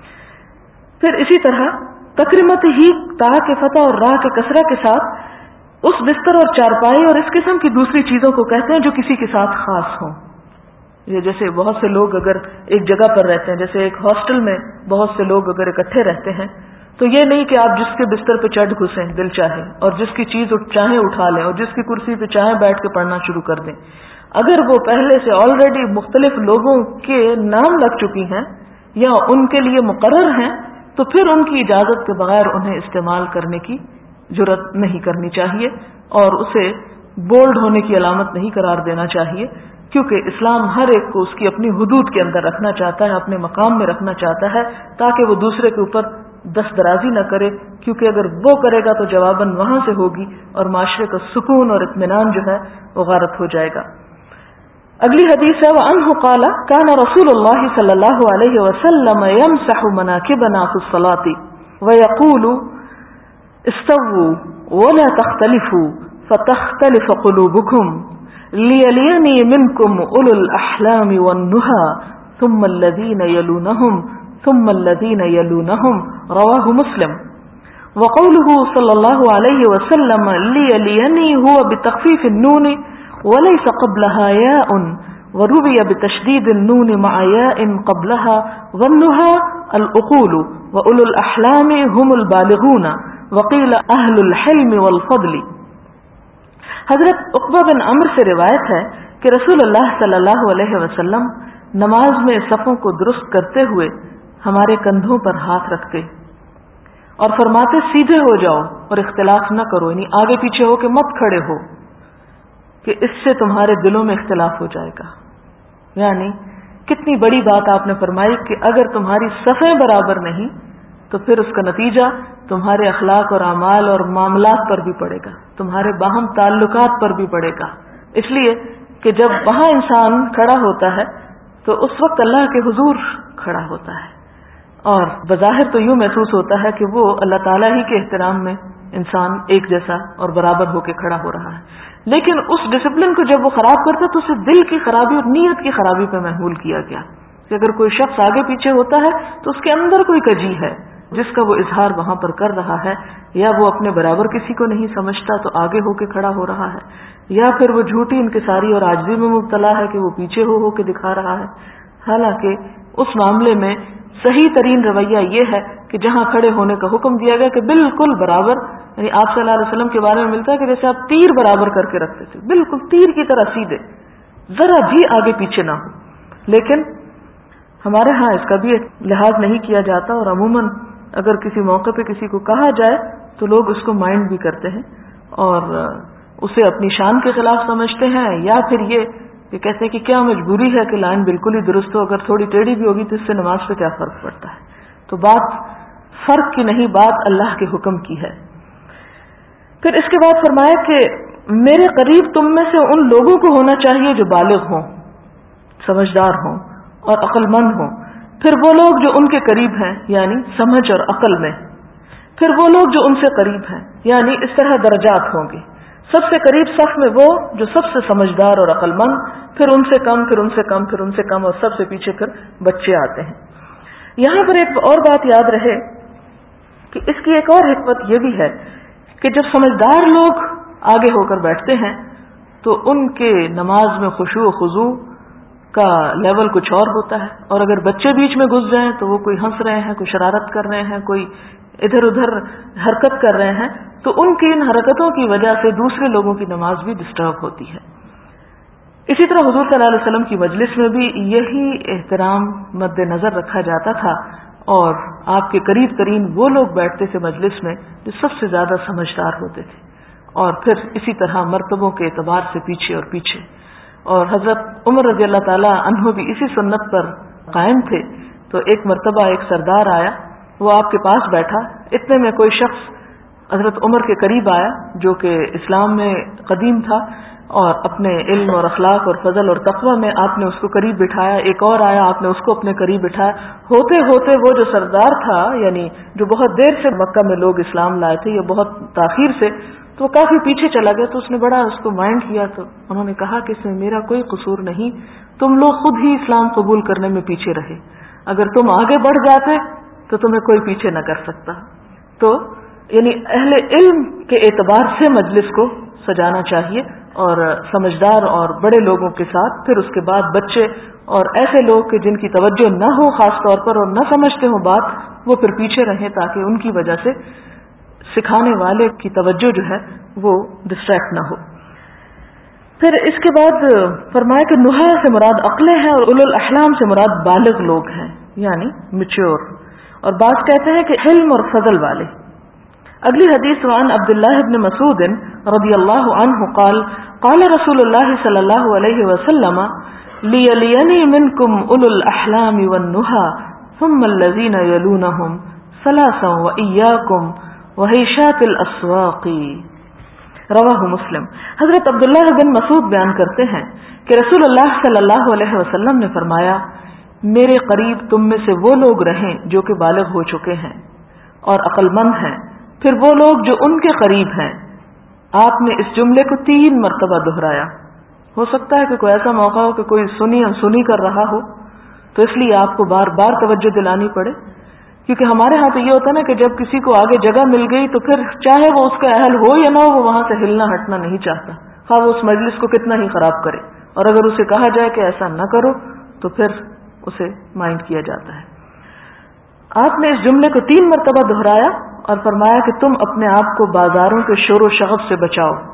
پھر اسی طرح تکرمت ہی تا کے فتح اور راہ کے کسرہ کے ساتھ اس بستر اور چارپائی اور اس قسم کی دوسری چیزوں کو کہتے ہیں جو کسی کے ساتھ خاص ہوں۔ یہ جیسے بہت سے لوگ اگر ایک جگہ پر رہتے ہیں، جیسے ایک ہاسٹل میں بہت سے لوگ اگر اکٹھے رہتے ہیں، تو یہ نہیں کہ آپ جس کے بستر پہ چڑھ گھسیں دل چاہے اور جس کی چیز چاہیں اٹھا لیں اور جس کی کرسی پہ چاہیں بیٹھ کے پڑھنا شروع کر دیں۔ اگر وہ پہلے سے آلریڈی مختلف لوگوں کے نام لگ چکی ہیں یا ان کے لیے مقرر ہیں تو پھر ان کی اجازت کے بغیر انہیں استعمال کرنے کی جرات نہیں کرنی چاہیے اور اسے بولڈ ہونے کی علامت نہیں قرار دینا چاہیے، کیونکہ اسلام ہر ایک کو اس کی اپنی حدود کے اندر رکھنا چاہتا ہے، اپنے مقام میں رکھنا چاہتا ہے تاکہ وہ دوسرے کے اوپر دست درازی نہ کرے، کیونکہ اگر وہ کرے گا تو جواباً وہاں سے ہوگی اور معاشرے کا سکون اور اطمینان جو ہے وہ غارت ہو جائے گا۔ اگلی حدیث ہے وعنہ قال کان رسول اللہ صلی اللہ علیہ وسلم یمسح مناکبنا فی الصلاة ویقول استووا ولا تختلفوا فتختلف قلوبكم ليليني منكم أولو الأحلام والنهى ثم الذين يلونهم ثم الذين يلونهم رواه مسلم۔ وقوله صلى الله عليه وسلم ليليني هو بتخفيف النون وليس قبلها ياء، وروي بتشديد النون مع ياء قبلها، والنهى العقول وأولو الأحلام هم البالغون، وقيل أهل الحلم والفضل۔ حضرت عقبہ بن عمرو سے روایت ہے کہ رسول اللہ صلی اللہ علیہ وسلم نماز میں صفوں کو درست کرتے ہوئے ہمارے کندھوں پر ہاتھ رکھتے اور فرماتے سیدھے ہو جاؤ اور اختلاف نہ کرو، یعنی آگے پیچھے ہو کے مت کھڑے ہو کہ اس سے تمہارے دلوں میں اختلاف ہو جائے گا۔ یعنی کتنی بڑی بات آپ نے فرمائی کہ اگر تمہاری صفیں برابر نہیں تو پھر اس کا نتیجہ تمہارے اخلاق اور اعمال اور معاملات پر بھی پڑے گا، تمہارے باہم تعلقات پر بھی پڑے گا۔ اس لیے کہ جب وہاں انسان کھڑا ہوتا ہے تو اس وقت اللہ کے حضور کھڑا ہوتا ہے، اور بظاہر تو یوں محسوس ہوتا ہے کہ وہ اللہ تعالیٰ ہی کے احترام میں انسان ایک جیسا اور برابر ہو کے کھڑا ہو رہا ہے، لیکن اس ڈسپلن کو جب وہ خراب کرتا تو اسے دل کی خرابی اور نیت کی خرابی پہ محمول کیا گیا کہ اگر کوئی شخص آگے پیچھے ہوتا ہے تو اس کے اندر کوئی کجی ہے جس کا وہ اظہار وہاں پر کر رہا ہے، یا وہ اپنے برابر کسی کو نہیں سمجھتا تو آگے ہو کے کھڑا ہو رہا ہے، یا پھر وہ جھوٹی انکساری اور عاجزی میں مبتلا ہے کہ وہ پیچھے ہو کے دکھا رہا ہے۔ حالانکہ اس معاملے میں صحیح ترین رویہ یہ ہے کہ جہاں کھڑے ہونے کا حکم دیا گیا کہ بالکل برابر، یعنی آپ صلی اللہ علیہ وسلم کے بارے میں ملتا ہے کہ جیسے آپ تیر برابر کر کے رکھتے تھے، بالکل تیر کی طرح سیدھے، ذرا بھی آگے پیچھے نہ ہو۔ لیکن ہمارے ہاں اس کا بھی لحاظ نہیں کیا جاتا، اور عموماً اگر کسی موقع پہ کسی کو کہا جائے تو لوگ اس کو مائنڈ بھی کرتے ہیں اور اسے اپنی شان کے خلاف سمجھتے ہیں، یا پھر یہ کہ کہتے ہیں کہ کیا مجبوری ہے کہ لائن بالکل ہی درست ہو، اگر تھوڑی ٹیڑھی بھی ہوگی تو اس سے نماز پہ کیا فرق پڑتا ہے۔ تو بات فرق کی نہیں، بات اللہ کے حکم کی ہے۔ پھر اس کے بعد فرمایا کہ میرے قریب تم میں سے ان لوگوں کو ہونا چاہیے جو بالغ ہوں، سمجھدار ہوں اور عقل مند ہوں، پھر وہ لوگ جو ان کے قریب ہیں یعنی سمجھ اور عقل میں، پھر وہ لوگ جو ان سے قریب ہیں، یعنی اس طرح درجات ہوں گے، سب سے قریب صف میں وہ جو سب سے سمجھدار اور عقل مند، پھر ان سے کم، پھر ان سے کم، پھر ان سے کم، اور سب سے پیچھے پھر بچے آتے ہیں۔ یہاں پر ایک اور بات یاد رہے کہ اس کی ایک اور حکمت یہ بھی ہے کہ جب سمجھدار لوگ آگے ہو کر بیٹھتے ہیں تو ان کے نماز میں خشوع و خضوع کا لیول کچھ اور ہوتا ہے، اور اگر بچے بیچ میں گھس جائیں تو وہ کوئی ہنس رہے ہیں، کوئی شرارت کر رہے ہیں، کوئی ادھر ادھر حرکت کر رہے ہیں، تو ان کی ان حرکتوں کی وجہ سے دوسرے لوگوں کی نماز بھی ڈسٹرب ہوتی ہے۔ اسی طرح حضور صلی اللہ علیہ وسلم کی مجلس میں بھی یہی احترام مد نظر رکھا جاتا تھا، اور آپ کے قریب ترین وہ لوگ بیٹھتے تھے مجلس میں جو سب سے زیادہ سمجھدار ہوتے تھے، اور پھر اسی طرح مرتبوں کے اعتبار سے پیچھے اور پیچھے۔ اور حضرت عمر رضی اللہ تعالی عنہ بھی اسی سنت پر قائم تھے۔ تو ایک مرتبہ ایک سردار آیا، وہ آپ کے پاس بیٹھا، اتنے میں کوئی شخص حضرت عمر کے قریب آیا جو کہ اسلام میں قدیم تھا، اور اپنے علم اور اخلاق اور فضل اور تقوی میں آپ نے اس کو قریب بٹھایا، ایک اور آیا، آپ نے اس کو اپنے قریب بٹھایا، ہوتے ہوتے وہ جو سردار تھا، یعنی جو بہت دیر سے مکہ میں لوگ اسلام لائے تھے یا بہت تاخیر سے، تو وہ کافی پیچھے چلا گیا۔ تو اس نے بڑا اس کو مائنڈ کیا، تو انہوں نے کہا کہ اس میں میرا کوئی قصور نہیں، تم لوگ خود ہی اسلام قبول کرنے میں پیچھے رہے، اگر تم آگے بڑھ جاتے تو تمہیں کوئی پیچھے نہ کر سکتا۔ تو یعنی اہل علم کے اعتبار سے مجلس کو سجانا چاہیے، اور سمجھدار اور بڑے لوگوں کے ساتھ، پھر اس کے بعد بچے اور ایسے لوگ کہ جن کی توجہ نہ ہو خاص طور پر اور نہ سمجھتے ہوں بات، وہ پھر پیچھے رہیں تاکہ ان کی وجہ سے سکھانے والے کی توجہ جو ہے وہ ڈسٹریکٹ نہ ہو۔ پھر اس کے بعد فرمایا کہ نہا سے مراد عقلیں ہیں، اور اولو الاحلام سے مراد بالغ لوگ ہیں یعنی میچور، اور بعض کہتے ہیں کہ علم اور فضل والے۔ اگلی حدیث عن عبداللہ بن مسعود رضی اللہ عنہ قال قال رسول اللہ صلی اللہ علیہ وسلم لیلینی منکم اولو الاحلام والنہى ثم الذین یلونہم ثلاثا وإیاکم وہیشات الاسواق، رواہ مسلم۔ حضرت عبداللہ بن مسعود بیان کرتے ہیں کہ رسول اللہ صلی اللہ علیہ وسلم نے فرمایا، میرے قریب تم میں سے وہ لوگ رہیں جو کہ بالغ ہو چکے ہیں اور عقل مند ہیں، پھر وہ لوگ جو ان کے قریب ہیں۔ آپ نے اس جملے کو 3 مرتبہ دہرایا۔ ہو سکتا ہے کہ کوئی ایسا موقع ہو کہ کوئی سنی کر رہا ہو، تو اس لیے آپ کو بار بار توجہ دلانی پڑے، کیونکہ ہمارے ہاں تو یہ ہوتا ہے نا کہ جب کسی کو آگے جگہ مل گئی تو پھر چاہے وہ اس کا اہل ہو یا نہ ہو، وہ وہاں سے ہلنا ہٹنا نہیں چاہتا، خواہ وہ اس مجلس کو کتنا ہی خراب کرے، اور اگر اسے کہا جائے کہ ایسا نہ کرو تو پھر اسے مائنڈ کیا جاتا ہے۔ آپ نے اس جملے کو 3 مرتبہ دہرایا اور فرمایا کہ تم اپنے آپ کو بازاروں کے شور و شغب سے بچاؤ،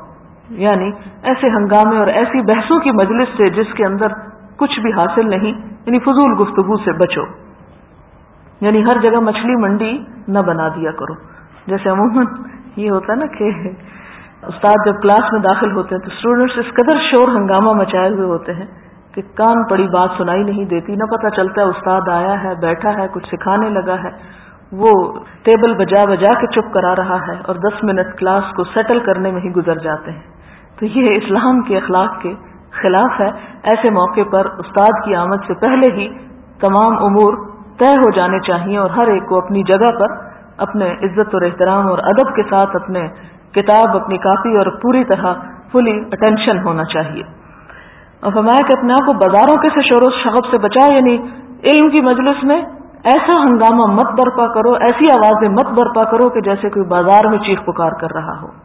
یعنی ایسے ہنگامے اور ایسی بحثوں کی مجلس سے جس کے اندر کچھ بھی حاصل نہیں، یعنی فضول گفتگو سے بچو. یعنی ہر جگہ مچھلی منڈی نہ بنا دیا کرو. جیسے عموماً یہ ہوتا ہے نا کہ استاد جب کلاس میں داخل ہوتے ہیں تو اسٹوڈنٹس اس قدر شور ہنگامہ مچائے ہوئے ہوتے ہیں کہ کان پڑی بات سنائی نہیں دیتی، نہ پتہ چلتا ہے استاد آیا ہے، بیٹھا ہے، کچھ سکھانے لگا ہے، وہ ٹیبل بجا بجا کے چپ کرا رہا ہے اور 10 منٹ کلاس کو سیٹل کرنے میں ہی گزر جاتے ہیں. تو یہ اسلام کے اخلاق کے خلاف ہے. ایسے موقع پر استاد کی آمد سے پہلے ہی تمام امور طے ہو جانے چاہیے اور ہر ایک کو اپنی جگہ پر اپنے عزت اور احترام اور ادب کے ساتھ اپنے کتاب، اپنی کاپی اور پوری طرح فلی اٹینشن ہونا چاہیے. اور فرمایا کہ اپنے آپ کو بازاروں کے سے شور و شغب سے بچاؤ، یعنی علم کی مجلس میں ایسا ہنگامہ مت برپا کرو، ایسی آوازیں مت برپا کرو کہ جیسے کوئی بازار میں چیخ پکار کر رہا ہو.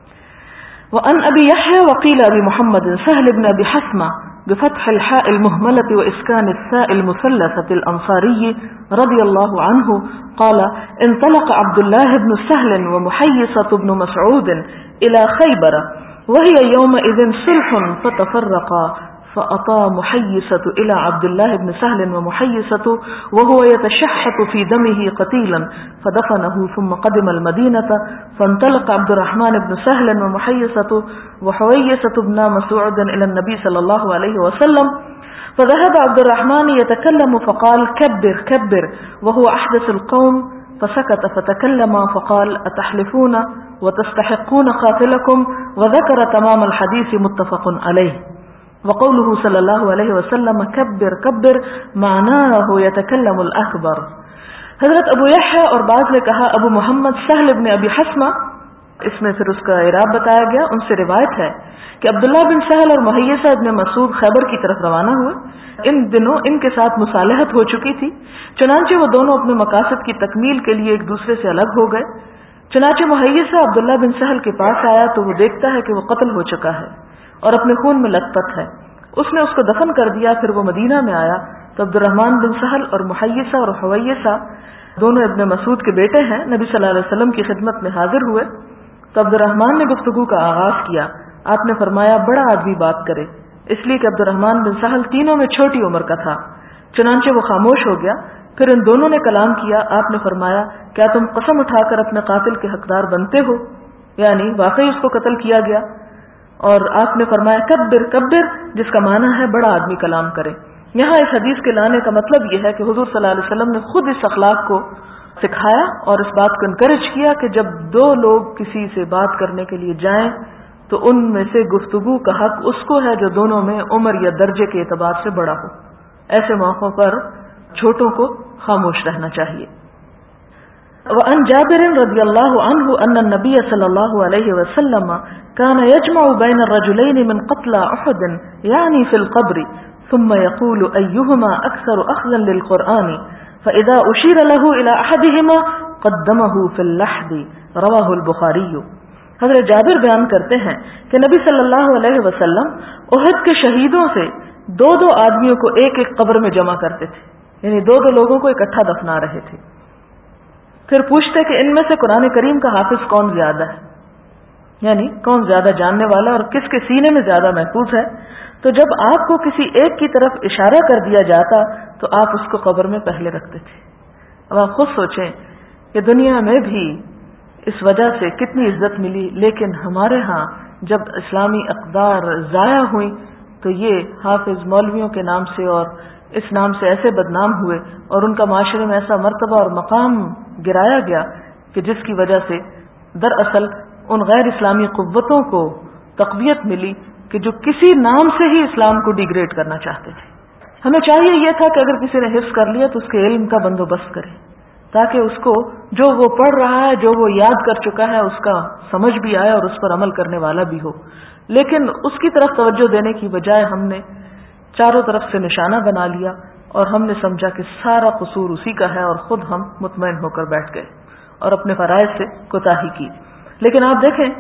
وعن ابی یحییٰ وقیل ابی محمد سہل بن ابی حثمہ بفتح الحاء المهملة وإسكان الثاء المثلثة الأنصاري رضي الله عنه قال انطلق عبد الله بن سهل ومحيصة بن مسعود إلى خيبر وهي يومئذ صلح فتفرقا فأطى محيصة إلى عبد الله بن سهل ومحيصة وهو يتشحط في دمه قتيلا فدفنه ثم قدم المدينة فانطلق عبد الرحمن بن سهل ومحيصة وحويصة بن مسعود إلى النبي صلى الله عليه وسلم فذهب عبد الرحمن يتكلم فقال كبر كبر وهو أحدث القوم فسكت فتكلم فقال أتحلفون وتستحقون قاتلكم وذكر تمام الحديث متفق عليه. وقوله صلی اللہ علیہ وسلم کبر کبر معناه یتکلم الاکبر. حضرت ابو یحییٰ اور بعض نے کہا ابو محمد سہل بن ابی حثمہ، اس میں پھر اس کا اعراب بتایا گیا. ان سے روایت ہے کہ عبداللہ بن سہل اور محیصہ ابن مسعود خیبر کی طرف روانہ ہوئے. ان دنوں ان کے ساتھ مصالحت ہو چکی تھی، چنانچہ وہ دونوں اپنے مقاصد کی تکمیل کے لیے ایک دوسرے سے الگ ہو گئے. چنانچہ محیصہ عبداللہ بن سہل کے پاس آیا تو وہ دیکھتا ہے کہ وہ قتل ہو چکا ہے اور اپنے خون میں لت پت ہے. اس نے اس کو دفن کر دیا. پھر وہ مدینہ میں آیا تو عبد الرحمن بن سہل اور محیصہ اور حویصہ دونوں ابن مسعود کے بیٹے ہیں، نبی صلی اللہ علیہ وسلم کی خدمت میں حاضر ہوئے. تو عبد الرحمن نے گفتگو کا آغاز کیا. آپ نے فرمایا بڑا آدمی بات کرے، اس لیے کہ عبد الرحمن بن سہل تینوں میں چھوٹی عمر کا تھا. چنانچہ وہ خاموش ہو گیا. پھر ان دونوں نے کلام کیا. آپ نے فرمایا کیا تم قسم اٹھا کر اپنے قاتل کے حقدار بنتے ہو؟ یعنی واقعی اس کو قتل کیا گیا. اور آپ نے فرمایا کبر کبر، جس کا معنی ہے بڑا آدمی کلام کرے. یہاں اس حدیث کے لانے کا مطلب یہ ہے کہ حضور صلی اللہ علیہ وسلم نے خود اس اخلاق کو سکھایا اور اس بات کو انکریج کیا کہ جب دو لوگ کسی سے بات کرنے کے لیے جائیں تو ان میں سے گفتگو کا حق اس کو ہے جو دونوں میں عمر یا درجے کے اعتبار سے بڑا ہو. ایسے موقعوں پر چھوٹوں کو خاموش رہنا چاہیے. وعن جابر رضی اللہ عنہ ان النبی صلی اللہ علیہ وسلم كان يجمع بين الرجلين من قتلى احد يعني في القبر ثم يقول ايهما اكثر اخذا للقرآن فاذا اشير له الى احدهما قدمه في اللحد رواه البخاری. حضرت جابر بیان کرتے ہیں کہ نبی صلی اللہ علیہ وسلم احد کے شہیدوں سے دو دو آدمیوں کو ایک ایک قبر میں جمع کرتے تھے، یعنی دو دو لوگوں کو اکٹھا دفنا رہے تھے. پھر پوچھتے کہ ان میں سے قرآن کریم کا حافظ کون زیادہ ہے، یعنی کون زیادہ جاننے والا اور کس کے سینے میں زیادہ محفوظ ہے. تو جب آپ کو کسی ایک کی طرف اشارہ کر دیا جاتا تو آپ اس کو قبر میں پہلے رکھتے تھے. اب آپ خود سوچیں کہ دنیا میں بھی اس وجہ سے کتنی عزت ملی، لیکن ہمارے ہاں جب اسلامی اقدار ضائع ہوئی تو یہ حافظ مولویوں کے نام سے اور اس نام سے ایسے بدنام ہوئے اور ان کا معاشرے میں ایسا مرتبہ اور مقام گرایا گیا کہ جس کی وجہ سے دراصل ان غیر اسلامی قوتوں کو تقویت ملی کہ جو کسی نام سے ہی اسلام کو ڈیگریڈ کرنا چاہتے تھے. ہمیں چاہیے یہ تھا کہ اگر کسی نے حفظ کر لیا تو اس کے علم کا بندوبست کرے تاکہ اس کو جو وہ پڑھ رہا ہے، جو وہ یاد کر چکا ہے، اس کا سمجھ بھی آئے اور اس پر عمل کرنے والا بھی ہو. لیکن اس کی طرف توجہ دینے کی بجائے ہم نے چاروں طرف سے نشانہ بنا لیا اور ہم نے سمجھا کہ سارا قصور اسی کا ہے اور خود ہم مطمئن ہو کر بیٹھ گئے اور اپنے فرائض سے کوتاہی کی. لیکن آپ دیکھیں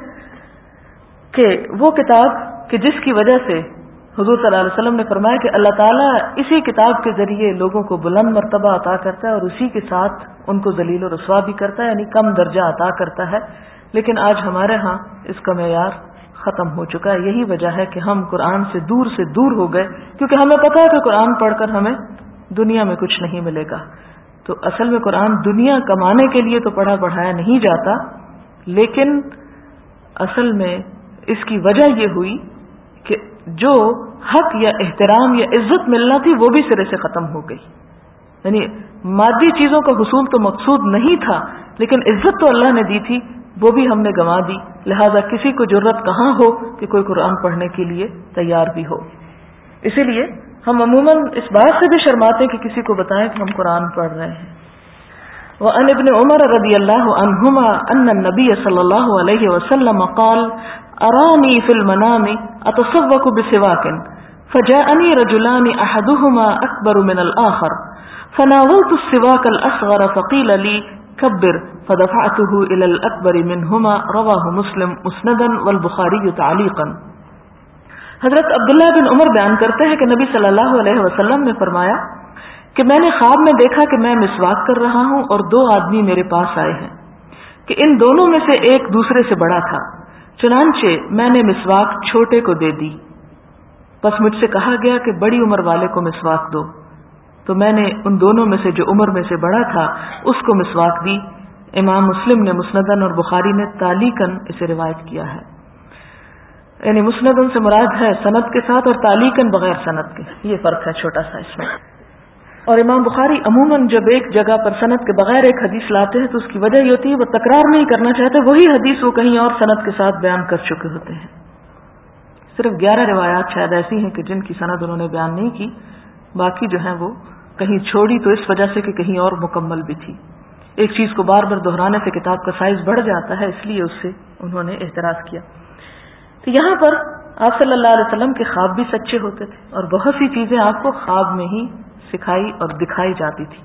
کہ وہ کتاب کہ جس کی وجہ سے حضور صلی اللہ علیہ وسلم نے فرمایا کہ اللہ تعالیٰ اسی کتاب کے ذریعے لوگوں کو بلند مرتبہ عطا کرتا ہے اور اسی کے ساتھ ان کو ذلیل و رسوا بھی کرتا ہے، یعنی کم درجہ عطا کرتا ہے. لیکن آج ہمارے ہاں اس کا معیار ختم ہو چکا ہے. یہی وجہ ہے کہ ہم قرآن سے دور ہو گئے, کیونکہ ہمیں پتا ہے کہ قرآن پڑھ کر ہمیں دنیا میں کچھ نہیں ملے گا. تو اصل میں قرآن دنیا کمانے کے لیے تو پڑھا پڑھایا نہیں جاتا, لیکن اصل میں اس کی وجہ یہ ہوئی کہ جو حق یا احترام یا عزت ملنا تھی وہ بھی سرے سے ختم ہو گئی. یعنی مادی چیزوں کا حصول تو مقصود نہیں تھا, لیکن عزت تو اللہ نے دی تھی, وہ بھی ہم نے گنوا دی. لہذا کسی کو جرت کہاں ہو کہ کوئی قرآن پڑھنے کے لیے تیار بھی ہو. اسی لیے ہم عموماً اس بات سے بھی شرماتے ہیں کہ کسی کو بتائیں کہ ہم قرآن پڑھ رہے ہیں. وعن ابن عمر رضی اللہ عنہما ان النبی صلی اللہ علیہ وسلم قال ارانی فی المنام اتصوق بسواک فجاءنی رجلان احدهما اکبر من الاخر فناولت السواک الاصغر فقیل لی کبر فدفعته الى الاکبر منهما رواہ مسلم مسندا والبخاری تعلیقا. حضرت عبداللہ بن عمر بیان کرتے ہیں کہ نبی صلی اللہ علیہ وسلم نے فرمایا کہ میں نے خواب میں دیکھا کہ میں مسواک کر رہا ہوں اور دو آدمی میرے پاس آئے ہیں کہ ان دونوں میں سے ایک دوسرے سے بڑا تھا. چنانچہ میں نے مسواک چھوٹے کو دے دی, بس مجھ سے کہا گیا کہ بڑی عمر والے کو مسواک دو, تو میں نے ان دونوں میں سے جو عمر میں سے بڑا تھا اس کو مسواک دی. امام مسلم نے مسندن اور بخاری نے تعلیقاً اسے روایت کیا ہے. یعنی مسندن سے مراد ہے سند کے ساتھ اور تعلیقاً بغیر سند کے, یہ فرق ہے چھوٹا سا اس میں. اور امام بخاری عموماً جب ایک جگہ پر سند کے بغیر ایک حدیث لاتے ہیں تو اس کی وجہ یہ ہوتی ہے وہ تکرار نہیں کرنا چاہتے, وہی حدیث وہ کہیں اور سند کے ساتھ بیان کر چکے ہوتے ہیں. صرف 11 روایات شاید ایسی ہیں کہ جن کی سند انہوں نے بیان نہیں کی, باقی جو ہیں وہ کہیں چھوڑی تو اس وجہ سے کہ کہیں اور مکمل بھی تھی. ایک چیز کو بار بار دہرانے سے کتاب کا سائز بڑھ جاتا ہے, اس لیے اس سے انہوں نے اعتراض کیا. تو یہاں پر آپ صلی اللہ علیہ وسلم کے خواب بھی سچے ہوتے تھے اور بہت سی چیزیں آپ کو خواب میں ہی سکھائی اور دکھائی جاتی تھی.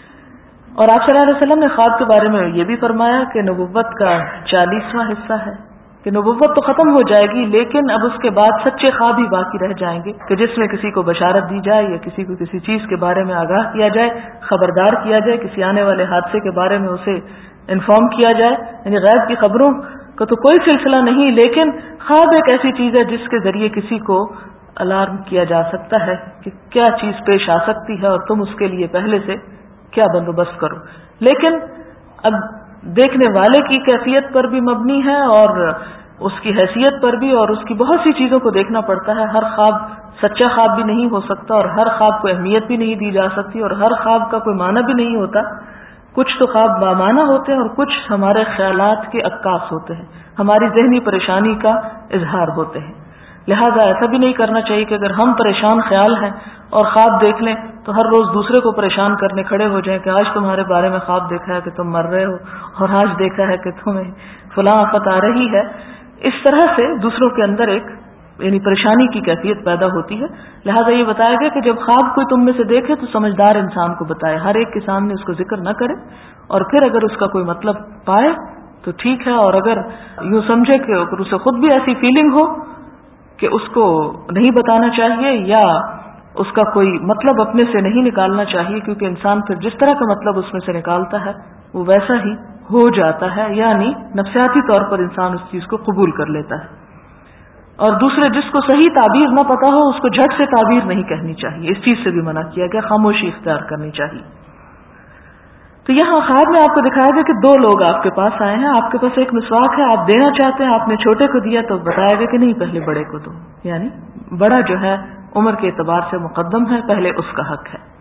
اور آپ صلی اللہ علیہ وسلم نے خواب کے بارے میں یہ بھی فرمایا کہ نبوت کا 40واں حصہ ہے, کہ نبوت تو ختم ہو جائے گی لیکن اب اس کے بعد سچے خواب ہی باقی رہ جائیں گے, کہ جس میں کسی کو بشارت دی جائے یا کسی کو کسی چیز کے بارے میں آگاہ کیا جائے, خبردار کیا جائے, کسی آنے والے حادثے کے بارے میں اسے انفارم کیا جائے. یعنی غیب کی خبروں کا تو کوئی سلسلہ نہیں, لیکن خواب ایک ایسی چیز ہے جس کے ذریعے کسی کو الارم کیا جا سکتا ہے کہ کیا چیز پیش آ سکتی ہے اور تم اس کے لیے پہلے سے کیا بندوبست کرو. لیکن اب دیکھنے والے کی کیفیت پر بھی مبنی ہے اور اس کی حیثیت پر بھی, اور اس کی بہت سی چیزوں کو دیکھنا پڑتا ہے. ہر خواب سچا خواب بھی نہیں ہو سکتا اور ہر خواب کو اہمیت بھی نہیں دی جا سکتی اور ہر خواب کا کوئی معنی بھی نہیں ہوتا. کچھ تو خواب بامعنی ہوتے ہیں اور کچھ ہمارے خیالات کے عکاس ہوتے ہیں, ہماری ذہنی پریشانی کا اظہار ہوتے ہیں. لہذا ایسا بھی نہیں کرنا چاہیے کہ اگر ہم پریشان خیال ہیں اور خواب دیکھ لیں تو ہر روز دوسرے کو پریشان کرنے کھڑے ہو جائیں کہ آج تمہارے بارے میں خواب دیکھا ہے کہ تم مر رہے ہو اور آج دیکھا ہے کہ تمہیں فلاں آفت آ رہی ہے. اس طرح سے دوسروں کے اندر ایک یعنی پریشانی کی کیفیت پیدا ہوتی ہے. لہذا یہ بتایا گیا کہ جب خواب کوئی تم میں سے دیکھے تو سمجھدار انسان کو بتائے, ہر ایک کے سامنے اس کو ذکر نہ کرے, اور پھر اگر اس کا کوئی مطلب پائے تو ٹھیک ہے, اور اگر یوں سمجھے کہ اگر اسے خود بھی ایسی فیلنگ ہو کہ اس کو نہیں بتانا چاہیے یا اس کا کوئی مطلب اپنے سے نہیں نکالنا چاہیے, کیونکہ انسان پھر جس طرح کا مطلب اس میں سے نکالتا ہے وہ ویسا ہی ہو جاتا ہے, یعنی نفسیاتی طور پر انسان اس چیز کو قبول کر لیتا ہے. اور دوسرے جس کو صحیح تعبیر نہ پتا ہو اس کو جھٹ سے تعبیر نہیں کہنی چاہیے, اس چیز سے بھی منع کیا گیا, خاموشی اختیار کرنی چاہیے. تو یہاں خواب میں آپ کو دکھایا گیا کہ دو لوگ آپ کے پاس آئے ہیں, آپ کے پاس ایک مسواک ہے, آپ دینا چاہتے ہیں, آپ نے چھوٹے کو دیا تو بتایا گیا کہ نہیں پہلے بڑے کو دو, یعنی بڑا جو ہے عمر کے اعتبار سے مقدم ہے, پہلے اس کا حق ہے.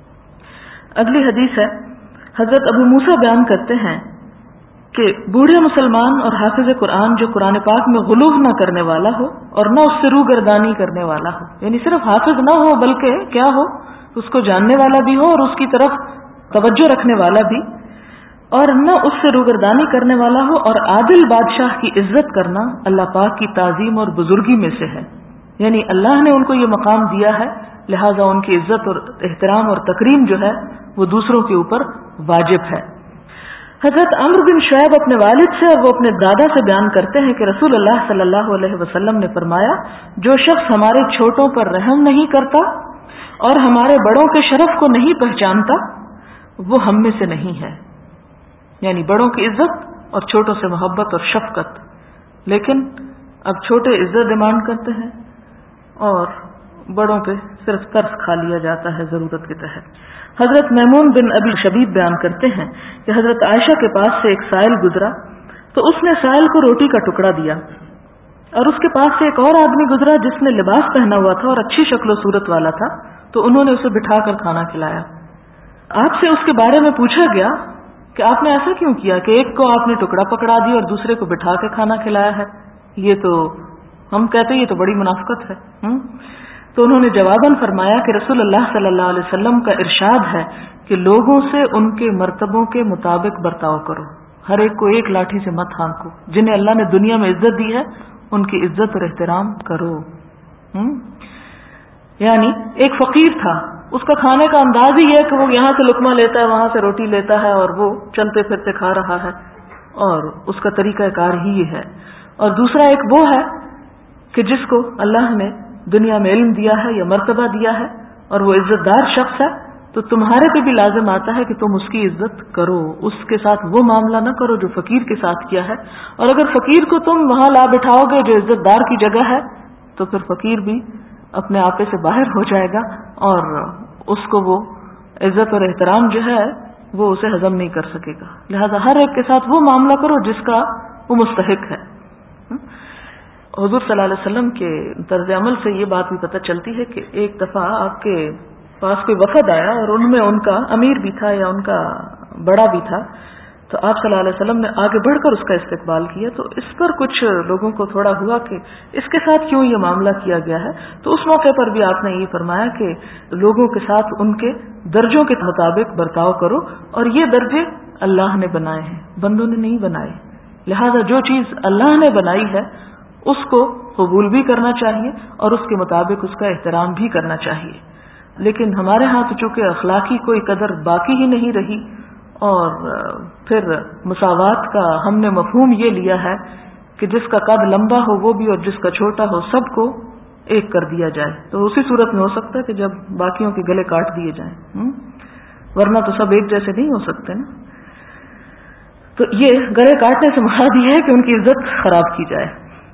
اگلی حدیث ہے, حضرت ابو موسیٰ بیان کرتے ہیں کہ بوڑھے مسلمان اور حافظ قرآن جو قرآن پاک میں غلو نہ کرنے والا ہو اور نہ اس سے روگردانی کرنے والا ہو, یعنی صرف حافظ نہ ہو بلکہ کیا ہو اس کو جاننے والا بھی ہو اور اس کی طرف توجہ رکھنے والا بھی, اور نہ اس سے روگردانی کرنے والا ہو, اور عادل بادشاہ کی عزت کرنا اللہ پاک کی تعظیم اور بزرگی میں سے ہے. یعنی اللہ نے ان کو یہ مقام دیا ہے, لہذا ان کی عزت اور احترام اور تکریم جو ہے وہ دوسروں کے اوپر واجب ہے. حضرت عمرو بن شعیب اپنے والد سے اور وہ اپنے دادا سے بیان کرتے ہیں کہ رسول اللہ صلی اللہ علیہ وسلم نے فرمایا, جو شخص ہمارے چھوٹوں پر رحم نہیں کرتا اور ہمارے بڑوں کے شرف کو نہیں پہچانتا وہ ہم میں سے نہیں ہے. یعنی بڑوں کی عزت اور چھوٹوں سے محبت اور شفقت, لیکن اب چھوٹے عزت ڈیمانڈ کرتے ہیں اور بڑوں پہ صرف ترس کھا لیا جاتا ہے ضرورت کے تحت۔ حضرت میمون بن ابی شبیب بیان کرتے ہیں کہ حضرت عائشہ کے پاس سے ایک سائل گزرا تو اس نے سائل کو روٹی کا ٹکڑا دیا، اور اس کے پاس سے ایک اور آدمی گزرا جس نے لباس پہنا ہوا تھا اور اچھی شکل و صورت والا تھا، تو انہوں نے اسے بٹھا کر کھانا کھلایا۔ آپ سے اس کے بارے میں پوچھا گیا کہ آپ نے ایسا کیوں کیا کہ ایک کو آپ نے ٹکڑا پکڑا دیا اور دوسرے کو بٹھا کے کھانا کھلایا ہے؟ یہ تو ہم کہتے ہیں یہ تو بڑی منافقت ہے۔ تو انہوں نے جواباً فرمایا کہ رسول اللہ صلی اللہ علیہ وسلم کا ارشاد ہے کہ لوگوں سے ان کے مرتبوں کے مطابق برتاؤ کرو، ہر ایک کو ایک لاٹھی سے مت ہانکو، جنہیں اللہ نے دنیا میں عزت دی ہے ان کی عزت اور احترام کرو۔ یعنی ایک فقیر تھا، اس کا کھانے کا انداز ہی ہے کہ وہ یہاں سے لقمہ لیتا ہے، وہاں سے روٹی لیتا ہے اور وہ چلتے پھرتے کھا رہا ہے، اور اس کا طریقہ کار ہی یہ ہے۔ اور دوسرا ایک وہ ہے کہ جس کو اللہ نے دنیا میں علم دیا ہے یا مرتبہ دیا ہے اور وہ عزت دار شخص ہے، تو تمہارے پہ بھی لازم آتا ہے کہ تم اس کی عزت کرو، اس کے ساتھ وہ معاملہ نہ کرو جو فقیر کے ساتھ کیا ہے۔ اور اگر فقیر کو تم وہاں لا بٹھاؤ گے جو عزت دار کی جگہ ہے، تو پھر فقیر بھی اپنے آپے سے باہر ہو جائے گا اور اس کو وہ عزت اور احترام جو ہے وہ اسے ہضم نہیں کر سکے گا۔ لہذا ہر ایک کے ساتھ وہ معاملہ کرو جس کا وہ مستحق ہے۔ حضور صلی اللہ علیہ وسلم کے طرز عمل سے یہ بات بھی پتہ چلتی ہے کہ ایک دفعہ آپ کے پاس کوئی وفد آیا اور ان میں ان کا امیر بھی تھا یا ان کا بڑا بھی تھا، تو آپ صلی اللہ علیہ وسلم نے آگے بڑھ کر اس کا استقبال کیا، تو اس پر کچھ لوگوں کو تھوڑا ہوا کہ اس کے ساتھ کیوں یہ معاملہ کیا گیا ہے، تو اس موقع پر بھی آپ نے یہ فرمایا کہ لوگوں کے ساتھ ان کے درجوں کے مطابق برتاؤ کرو، اور یہ درجے اللہ نے بنائے ہیں، بندوں نے نہیں بنائے، لہذا جو چیز اللہ نے بنائی ہے اس کو قبول بھی کرنا چاہیے اور اس کے مطابق اس کا احترام بھی کرنا چاہیے۔ لیکن ہمارے ہاں تو چونکہ اخلاقی کوئی قدر باقی ہی نہیں رہی، اور پھر مساوات کا ہم نے مفہوم یہ لیا ہے کہ جس کا قد لمبا ہو وہ بھی اور جس کا چھوٹا ہو سب کو ایک کر دیا جائے، تو اسی صورت میں ہو سکتا ہے کہ جب باقیوں کے گلے کاٹ دیے جائیں، ورنہ تو سب ایک جیسے نہیں ہو سکتے نا۔ تو یہ گلے کاٹنے سے مراد یہ ہے کہ ان کی عزت خراب کی جائے۔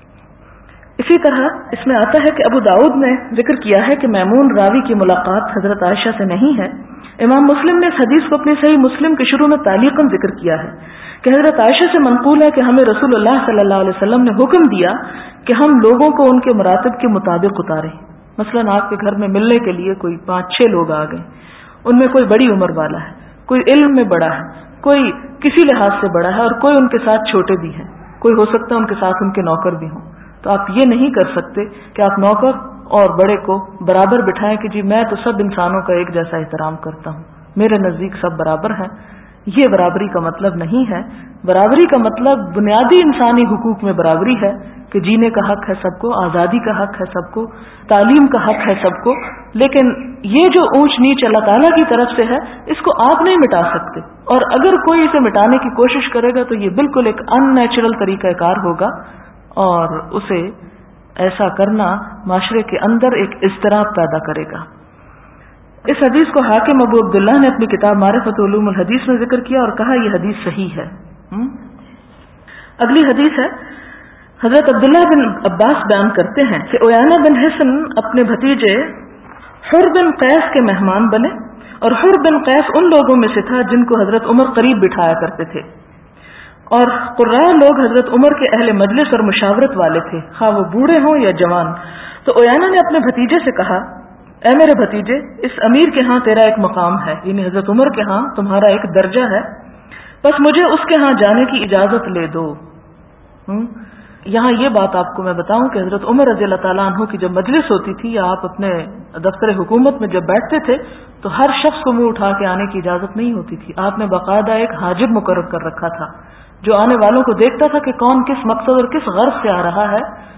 اسی طرح اس میں آتا ہے کہ ابو داؤد نے ذکر کیا ہے کہ میمون راوی کی ملاقات حضرت عائشہ سے نہیں ہے۔ امام مسلم نے اس حدیث کو اپنی صحیح مسلم کے شروع میں تعلیقاً ذکر کیا ہے کہ حضرت عائشہ سے منقول ہے کہ ہمیں رسول اللہ صلی اللہ علیہ وسلم نے حکم دیا کہ ہم لوگوں کو ان کے مراتب کے مطابق اتاریں۔ مثلاً آپ کے گھر میں ملنے کے لیے کوئی 5-6 لوگ آ گئے، ان میں کوئی بڑی عمر والا ہے، کوئی علم میں بڑا ہے، کوئی کسی لحاظ سے بڑا ہے اور کوئی ان کے ساتھ چھوٹے بھی ہیں، کوئی ہو سکتا ہے ان کے ساتھ ان کے نوکر بھی ہوں، تو آپ یہ نہیں کر سکتے کہ آپ نوکر اور بڑے کو برابر بٹھائیں کہ جی میں تو سب انسانوں کا ایک جیسا احترام کرتا ہوں، میرے نزدیک سب برابر ہیں۔ یہ برابری کا مطلب نہیں ہے۔ برابری کا مطلب بنیادی انسانی حقوق میں برابری ہے کہ جینے کا حق ہے سب کو، آزادی کا حق ہے سب کو، تعلیم کا حق ہے سب کو، لیکن یہ جو اونچ نیچ اللہ تعالیٰ کی طرف سے ہے اس کو آپ نہیں مٹا سکتے، اور اگر کوئی اسے مٹانے کی کوشش کرے گا تو یہ بالکل ایک ان نیچرل طریقہ کار ہوگا، اور اسے ایسا کرنا معاشرے کے اندر ایک اضطراب پیدا کرے گا۔ اس حدیث کو حاکم ابو عبداللہ نے اپنی کتاب معرفت علوم الحدیث میں ذکر کیا اور کہا یہ حدیث صحیح ہے۔ اگلی حدیث ہے، حضرت عبداللہ بن عباس بیان کرتے ہیں کہ عیینہ بن حصن اپنے بھتیجے حر بن قیس کے مہمان بنے، اور حر بن قیس ان لوگوں میں سے تھا جن کو حضرت عمر قریب بٹھایا کرتے تھے، اور قراء لوگ حضرت عمر کے اہل مجلس اور مشاورت والے تھے، خواہ وہ بوڑھے ہوں یا جوان۔ تو عیینہ نے اپنے بھتیجے سے کہا، اے میرے بھتیجے، اس امیر کے ہاں تیرا ایک مقام ہے، یعنی حضرت عمر کے ہاں تمہارا ایک درجہ ہے، بس مجھے اس کے ہاں جانے کی اجازت لے دو۔ یہاں یہ بات آپ کو میں بتاؤں کہ حضرت عمر رضی اللہ تعالیٰ عنہ کی جب مجلس ہوتی تھی یا آپ اپنے دفتر حکومت میں جب بیٹھتے تھے تو ہر شخص کو منہ اٹھا کے آنے کی اجازت نہیں ہوتی تھی۔ آپ نے باقاعدہ ایک حاجب مقرر کر رکھا تھا جو آنے والوں کو دیکھتا تھا کہ کون کس مقصد اور کس غرض سے آ رہا ہے،